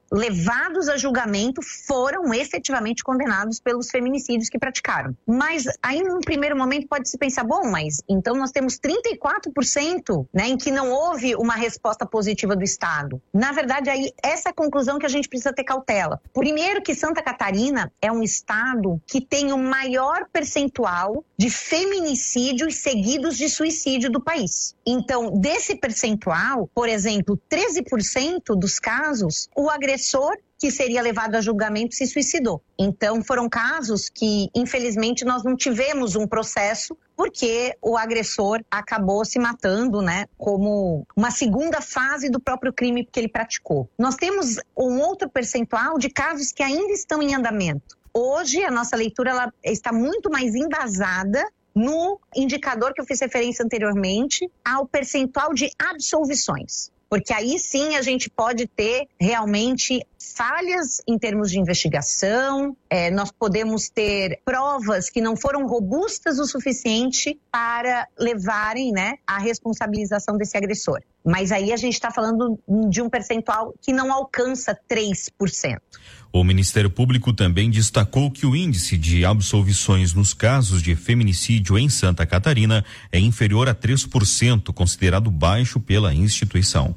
levados a julgamento foram efetivamente condenados pelos feminicídios que praticaram. Mas aí, num primeiro momento, pode-se pensar, bom, mas então nós temos trinta e quatro por cento, né, em que não houve uma resposta positiva do Estado. Na verdade, aí, essa é a conclusão que a gente precisa ter cautela. Primeiro que Santa Catarina é um estado que tem o maior percentual de feminicídios seguidos de suicídio do país. Então, desse percentual, por exemplo, treze por cento dos casos, o agressor que seria levado a julgamento se suicidou. Então, foram casos que, infelizmente, nós não tivemos um processo porque o agressor acabou se matando, né, como uma segunda fase do próprio crime que ele praticou. Nós temos um outro percentual de casos que ainda estão em andamento. Hoje, a nossa leitura ela está muito mais embasada no indicador que eu fiz referência anteriormente, ao percentual de absolvições. Porque aí sim a gente pode ter realmente falhas em termos de investigação, é, nós podemos ter provas que não foram robustas o suficiente para levarem, né, à responsabilização desse agressor. Mas aí a gente está falando de um percentual que não alcança três por cento. O Ministério Público também destacou que o índice de absolvições nos casos de feminicídio em Santa Catarina é inferior a três por cento, considerado baixo pela instituição.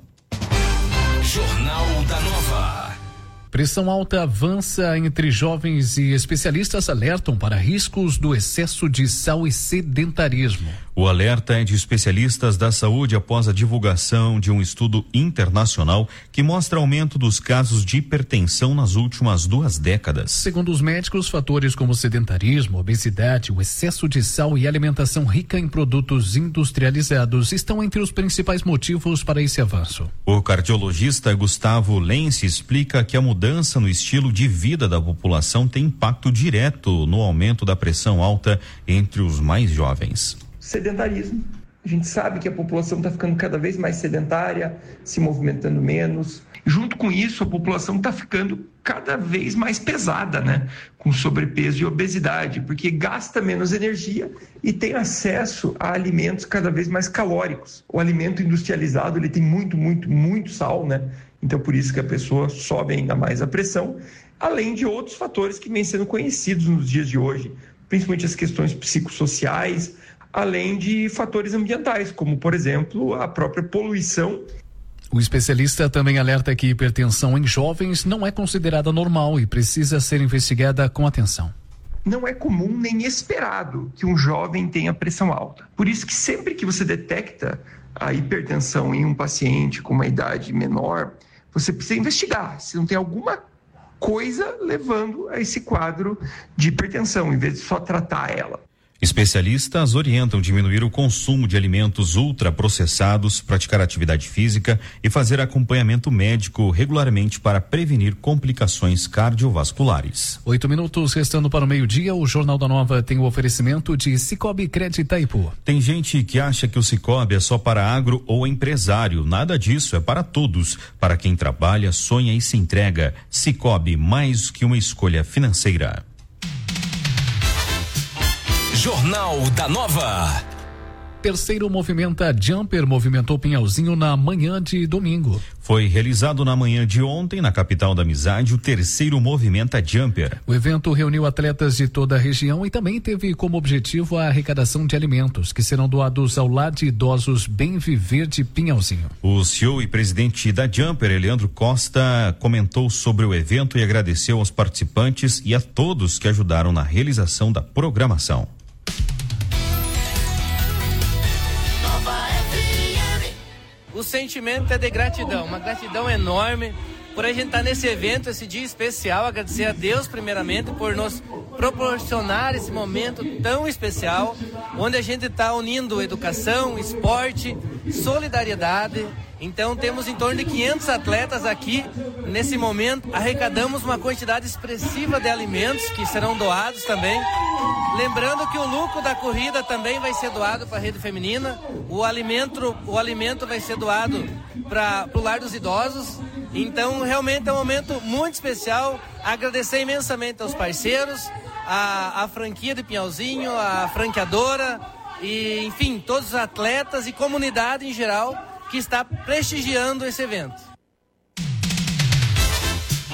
Jornal da Nova. Pressão alta avança entre jovens e especialistas alertam para riscos do excesso de sal e sedentarismo. O alerta é de especialistas da saúde após a divulgação de um estudo internacional que mostra aumento dos casos de hipertensão nas últimas duas décadas. Segundo os médicos, fatores como sedentarismo, obesidade, o excesso de sal e alimentação rica em produtos industrializados estão entre os principais motivos para esse avanço. O cardiologista Gustavo Lense explica que a mudança no estilo de vida da população tem impacto direto no aumento da pressão alta entre os mais jovens. Sedentarismo. A gente sabe que a população está ficando cada vez mais sedentária, se movimentando menos. Junto com isso, a população está ficando cada vez mais pesada, né? Com sobrepeso e obesidade, porque gasta menos energia e tem acesso a alimentos cada vez mais calóricos. O alimento industrializado, ele tem muito, muito, muito sal, né? Então, por isso que a pessoa sobe ainda mais a pressão, além de outros fatores que vêm sendo conhecidos nos dias de hoje, principalmente as questões psicossociais, além de fatores ambientais, como, por exemplo, a própria poluição. O especialista também alerta que hipertensão em jovens não é considerada normal e precisa ser investigada com atenção. Não é comum nem esperado que um jovem tenha pressão alta. Por isso que sempre que você detecta a hipertensão em um paciente com uma idade menor, você precisa investigar se não tem alguma coisa levando a esse quadro de hipertensão, em vez de só tratar ela. Especialistas orientam diminuir o consumo de alimentos ultraprocessados, praticar atividade física e fazer acompanhamento médico regularmente para prevenir complicações cardiovasculares. Oito minutos restando para o meio-dia, o Jornal da Nova tem o oferecimento de Cicobi Cred Itaipu. Tem gente que acha que o Cicobi é só para agro ou empresário. Nada disso, é para todos. Para quem trabalha, sonha e se entrega. Cicobi, mais que uma escolha financeira. Jornal da Nova. Terceiro Movimenta Jumper movimentou Pinhalzinho na manhã de domingo. Foi realizado na manhã de ontem, na capital da amizade, o terceiro Movimenta Jumper. O evento reuniu atletas de toda a região e também teve como objetivo a arrecadação de alimentos que serão doados ao Lar de Idosos Bem Viver de Pinhalzinho. O C E O e presidente da Jumper, Leandro Costa, comentou sobre o evento e agradeceu aos participantes e a todos que ajudaram na realização da programação. O sentimento é de gratidão, uma gratidão enorme por a gente estar nesse evento, esse dia especial, agradecer a Deus primeiramente por nos proporcionar esse momento tão especial, onde a gente está unindo educação, esporte, solidariedade. Então temos em torno de quinhentos atletas aqui nesse momento, arrecadamos uma quantidade expressiva de alimentos que serão doados também. Lembrando que o lucro da corrida também vai ser doado para a rede feminina, o alimento, o alimento vai ser doado para o Lar dos Idosos. Então realmente é um momento muito especial, agradecer imensamente aos parceiros, a, a franquia de Pinhalzinho, a franqueadora e enfim, todos os atletas e comunidade em geral que está prestigiando esse evento.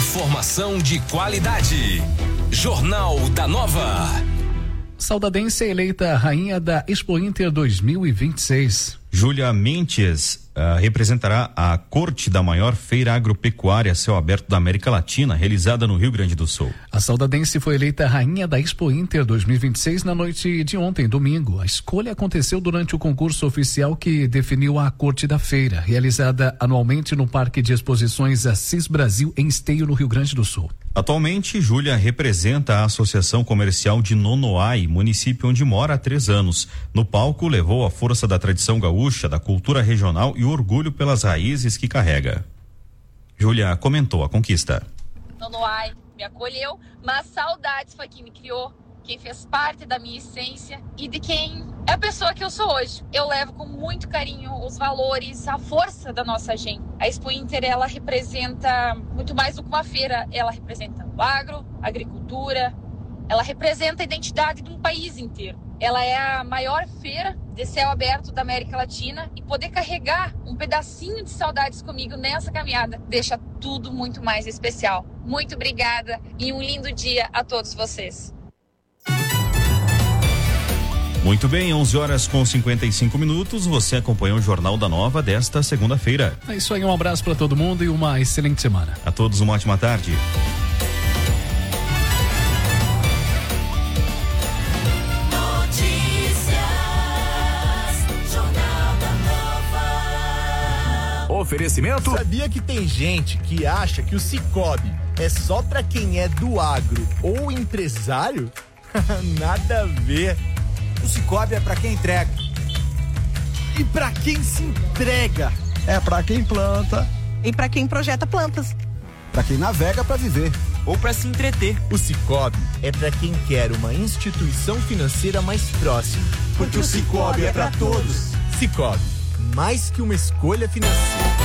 Informação de qualidade. Jornal da Nova. Saudadense é eleita rainha da Expo Inter dois mil e vinte e seis. Júlia Mendes uh, representará a corte da maior feira agropecuária a céu aberto da América Latina, realizada no Rio Grande do Sul. A saudadense foi eleita rainha da Expo Inter dois mil e vinte e seis na noite de ontem, domingo. A escolha aconteceu durante o concurso oficial que definiu a corte da feira, realizada anualmente no Parque de Exposições Assis Brasil, em Esteio, no Rio Grande do Sul. Atualmente, Júlia representa a Associação Comercial de Nonoai, município onde mora há três anos. No palco, levou a força da tradição gaúcha, da cultura regional e o orgulho pelas raízes que carrega. Júlia comentou a conquista. Nonoai me acolheu, mas saudades foi quem me criou, quem fez parte da minha essência e de quem é a pessoa que eu sou hoje. Eu levo com muito carinho os valores, a força da nossa gente. A Expo Inter, ela representa muito mais do que uma feira, ela representa o agro, a agricultura, ela representa a identidade de um país inteiro. Ela é a maior feira de céu aberto da América Latina e poder carregar um pedacinho de saudades comigo nessa caminhada deixa tudo muito mais especial. Muito obrigada e um lindo dia a todos vocês. Muito bem, onze horas com cinquenta e cinco minutos, você acompanhou o Jornal da Nova desta segunda-feira. É isso aí, um abraço para todo mundo e uma excelente semana. A todos uma ótima tarde. Oferecimento? Sabia que tem gente que acha que o Sicoob é só pra quem é do agro ou empresário? Nada a ver. O Sicoob é pra quem entrega. E pra quem se entrega? É pra quem planta. E pra quem projeta plantas. Pra quem navega pra viver. Ou pra se entreter. O Sicoob é pra quem quer uma instituição financeira mais próxima. Porque o Sicoob é pra todos. Sicoob, mais que uma escolha financeira.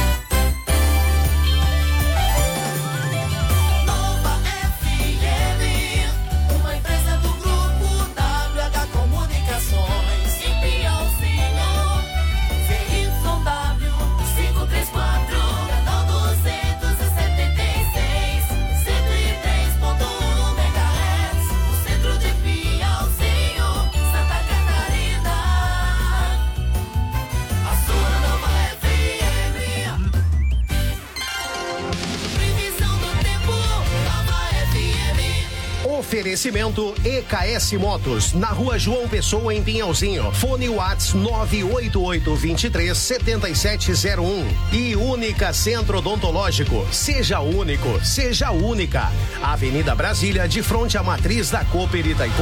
Oferecimento E K S Motos, na rua João Pessoa, em Pinhalzinho. Fone Whats nove oito oito dois três sete sete zero um. E Única Centro Odontológico. Seja único, seja única. Avenida Brasília, de frente à matriz da Cooper Itaipu.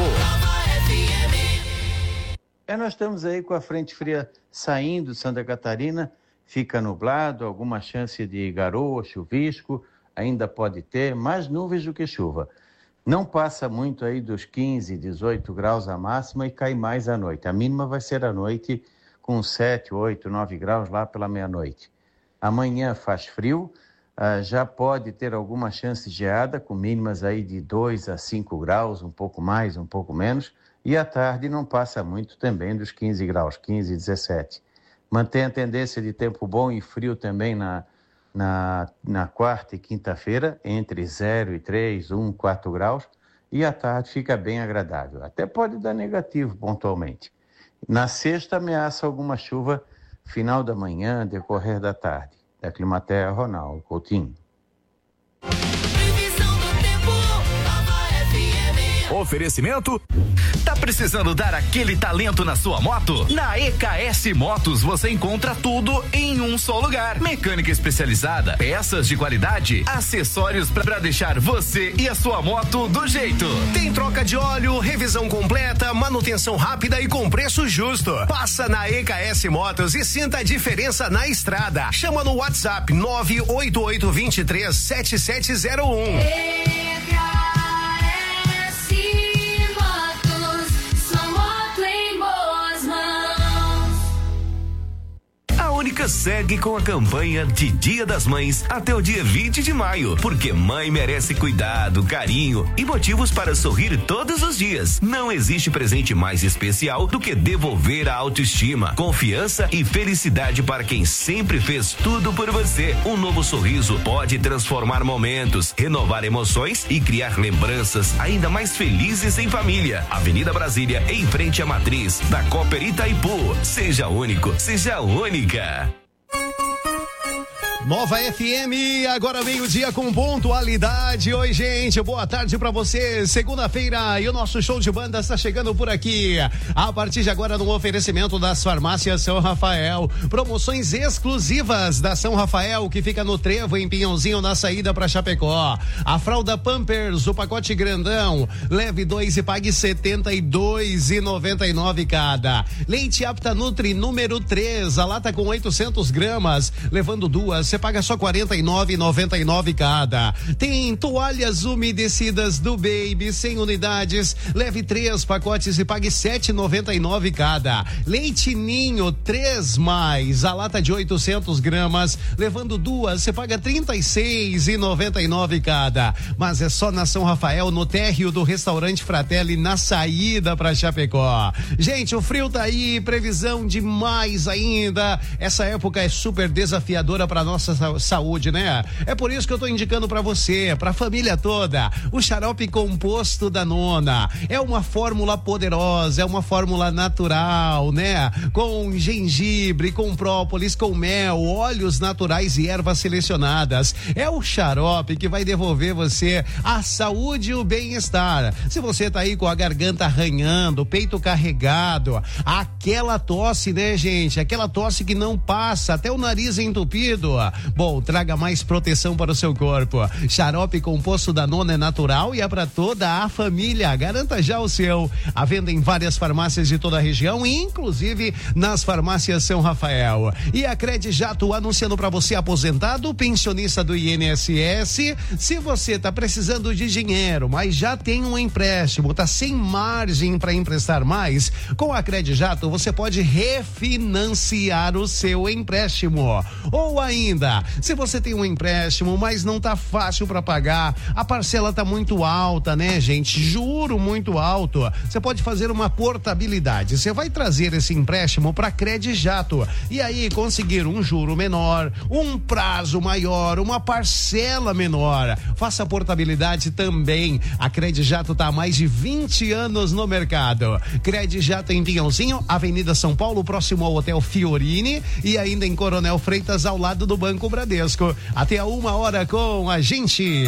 É, nós estamos aí com a frente fria saindo de Santa Catarina, fica nublado, alguma chance de garoa, chuvisco, ainda pode ter, mais nuvens do que chuva. Não passa muito aí dos quinze, dezoito graus a máxima e cai mais à noite. A mínima vai ser à noite com sete, oito, nove graus lá pela meia-noite. Amanhã faz frio, ah, já pode ter alguma chance de geada, com mínimas aí de dois a cinco graus, um pouco mais, um pouco menos. E à tarde não passa muito também dos quinze graus, quinze, dezessete. Mantém a tendência de tempo bom e frio também na Na, na quarta e quinta-feira, entre zero e três, um, quatro graus, e à tarde fica bem agradável. Até pode dar negativo pontualmente. Na sexta, ameaça alguma chuva final da manhã, decorrer da tarde. Da Climaterra, Ronaldo Coutinho. Oferecimento? Tá precisando dar aquele talento na sua moto? Na E K S Motos você encontra tudo em um só lugar. Mecânica especializada, peças de qualidade, acessórios pra deixar você e a sua moto do jeito. Tem troca de óleo, revisão completa, manutenção rápida e com preço justo. Passa na E K S Motos e sinta a diferença na estrada. Chama no WhatsApp nove oito oito dois três sete sete zero um. Ótica segue com a campanha de Dia das Mães até o dia vinte de maio, porque mãe merece cuidado, carinho e motivos para sorrir todos os dias. Não existe presente mais especial do que devolver a autoestima, confiança e felicidade para quem sempre fez tudo por você. Um novo sorriso pode transformar momentos, renovar emoções e criar lembranças ainda mais felizes em família. Avenida Brasília, em frente à matriz da Cooper Itaipu. Seja único, seja única. Nova F M, agora meio-dia com pontualidade. Oi, gente, boa tarde pra você. Segunda-feira e o nosso show de banda está chegando por aqui. A partir de agora, no oferecimento das farmácias São Rafael. Promoções exclusivas da São Rafael, que fica no Trevo, em Pinhãozinho, na saída pra Chapecó. A fralda Pampers, o pacote grandão, leve dois e pague setenta e dois reais e noventa e nove cada. Leite Apta Nutri número três, a lata com oitocentos gramas, levando duas, você paga só quarenta e nove reais e noventa e nove cada. Tem toalhas umedecidas do Baby, cem unidades, leve três pacotes e pague sete reais e noventa e nove cada. Leite Ninho três mais, a lata de oitocentos gramas, levando duas, você paga trinta e seis reais e noventa e nove cada. Mas é só na São Rafael, no térreo do restaurante Fratelli, na saída para Chapecó. Gente, o frio tá aí, previsão de mais ainda. Essa época é super desafiadora para nós saúde, né? É por isso que eu tô indicando para você, pra família toda, o xarope composto da Nona. É uma fórmula poderosa, é uma fórmula natural, né? Com gengibre, com própolis, com mel, óleos naturais e ervas selecionadas. É o xarope que vai devolver você a saúde e o bem-estar. Se você tá aí com a garganta arranhando, peito carregado, aquela tosse, né, gente? Aquela tosse que não passa, até o nariz entupido. Bom, traga mais proteção para o seu corpo. Xarope composto da Nona é natural e é para toda a família. Garanta já o seu. A venda em várias farmácias de toda a região, inclusive nas farmácias São Rafael. E a Credijato anunciando para você, aposentado, pensionista do I N S S, se você tá precisando de dinheiro, mas já tem um empréstimo, tá sem margem para emprestar mais, com a Credijato você pode refinanciar o seu empréstimo. Ou ainda, se você tem um empréstimo, mas não tá fácil para pagar, a parcela tá muito alta, né, gente? Juro muito alto. Você pode fazer uma portabilidade. Você vai trazer esse empréstimo para Credijato e aí conseguir um juro menor, um prazo maior, uma parcela menor. Faça a portabilidade também. A Credijato tá há mais de vinte anos no mercado. Credijato em Pinhãozinho, Avenida São Paulo, próximo ao Hotel Fiorini, e ainda em Coronel Freitas, ao lado do Banco Bradesco. Até a uma hora com a gente.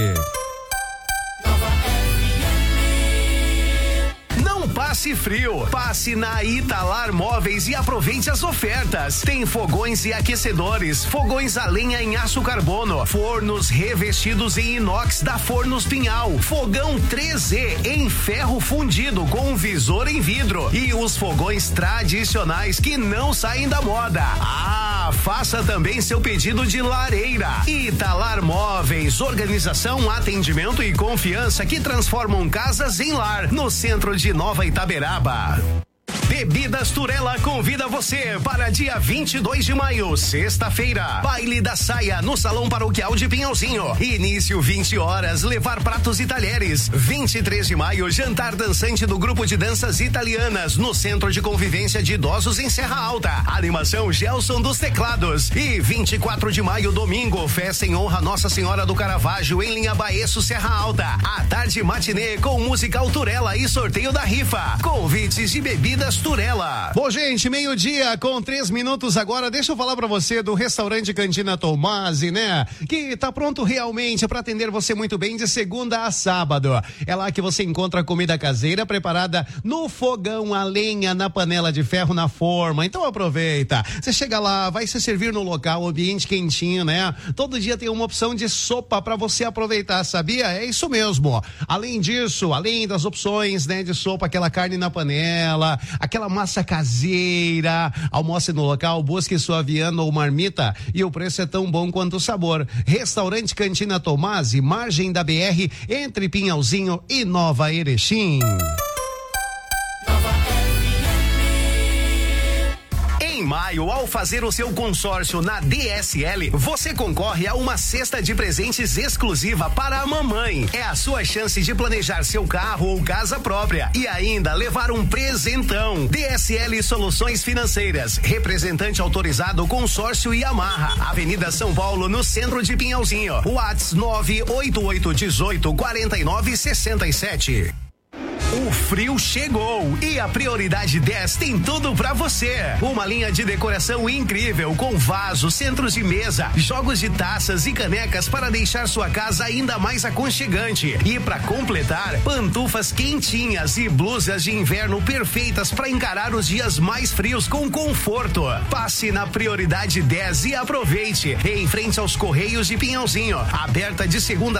Passe frio, passe na Italar Móveis e aproveite as ofertas. Tem fogões e aquecedores, fogões a lenha em aço carbono, fornos revestidos em inox da Fornos Pinhal, fogão três E em ferro fundido com visor em vidro e os fogões tradicionais que não saem da moda. Ah, faça também seu pedido de lareira. Italar Móveis, organização, atendimento e confiança que transformam casas em lar, no centro de Nova Itaberaba. Bebidas Turela convida você para dia vinte e dois de maio, sexta-feira. Baile da Saia no Salão Paroquial de Pinhãozinho. Início vinte horas, levar pratos e talheres. vinte e três de maio, jantar dançante do grupo de danças italianas no Centro de Convivência de Idosos em Serra Alta. Animação Gelson dos Teclados. E vinte e quatro de maio, domingo, festa em honra Nossa Senhora do Caravaggio em Linha Baeço, Serra Alta. À tarde matinê com musical Turela e sorteio da rifa. Convites de bebidas Turela. Bom, gente, meio-dia com três minutos agora. Deixa eu falar pra você do restaurante Cantina Tomasi, né? Que tá pronto realmente pra atender você muito bem de segunda a sábado. É lá que você encontra comida caseira preparada no fogão a lenha, na panela de ferro, na forma. Então aproveita. Você chega lá, vai se servir no local, ambiente quentinho, né? Todo dia tem uma opção de sopa pra você aproveitar, sabia? É isso mesmo. Além disso, além das opções, né, de sopa, aquela carne na panela, aquela massa caseira, almoce no local, busque sua vianda ou marmita e o preço é tão bom quanto o sabor. Restaurante Cantina Tomasi, margem da B R, entre Pinhalzinho e Nova Erechim. maio, ao fazer o seu consórcio na D S L, você concorre a uma cesta de presentes exclusiva para a mamãe. É a sua chance de planejar seu carro ou casa própria e ainda levar um presentão. D S L Soluções Financeiras, representante autorizado Consórcio Yamaha, Avenida São Paulo, no centro de Pinhalzinho. WhatsApp nove oito oito um oito quatro nove seis sete. O frio chegou e a Prioridade dez tem tudo pra você. Uma linha de decoração incrível com vasos, centros de mesa, jogos de taças e canecas para deixar sua casa ainda mais aconchegante. E pra completar, pantufas quentinhas e blusas de inverno perfeitas para encarar os dias mais frios com conforto. Passe na Prioridade dez e aproveite. Em frente aos Correios de Pinhalzinho, aberta de segunda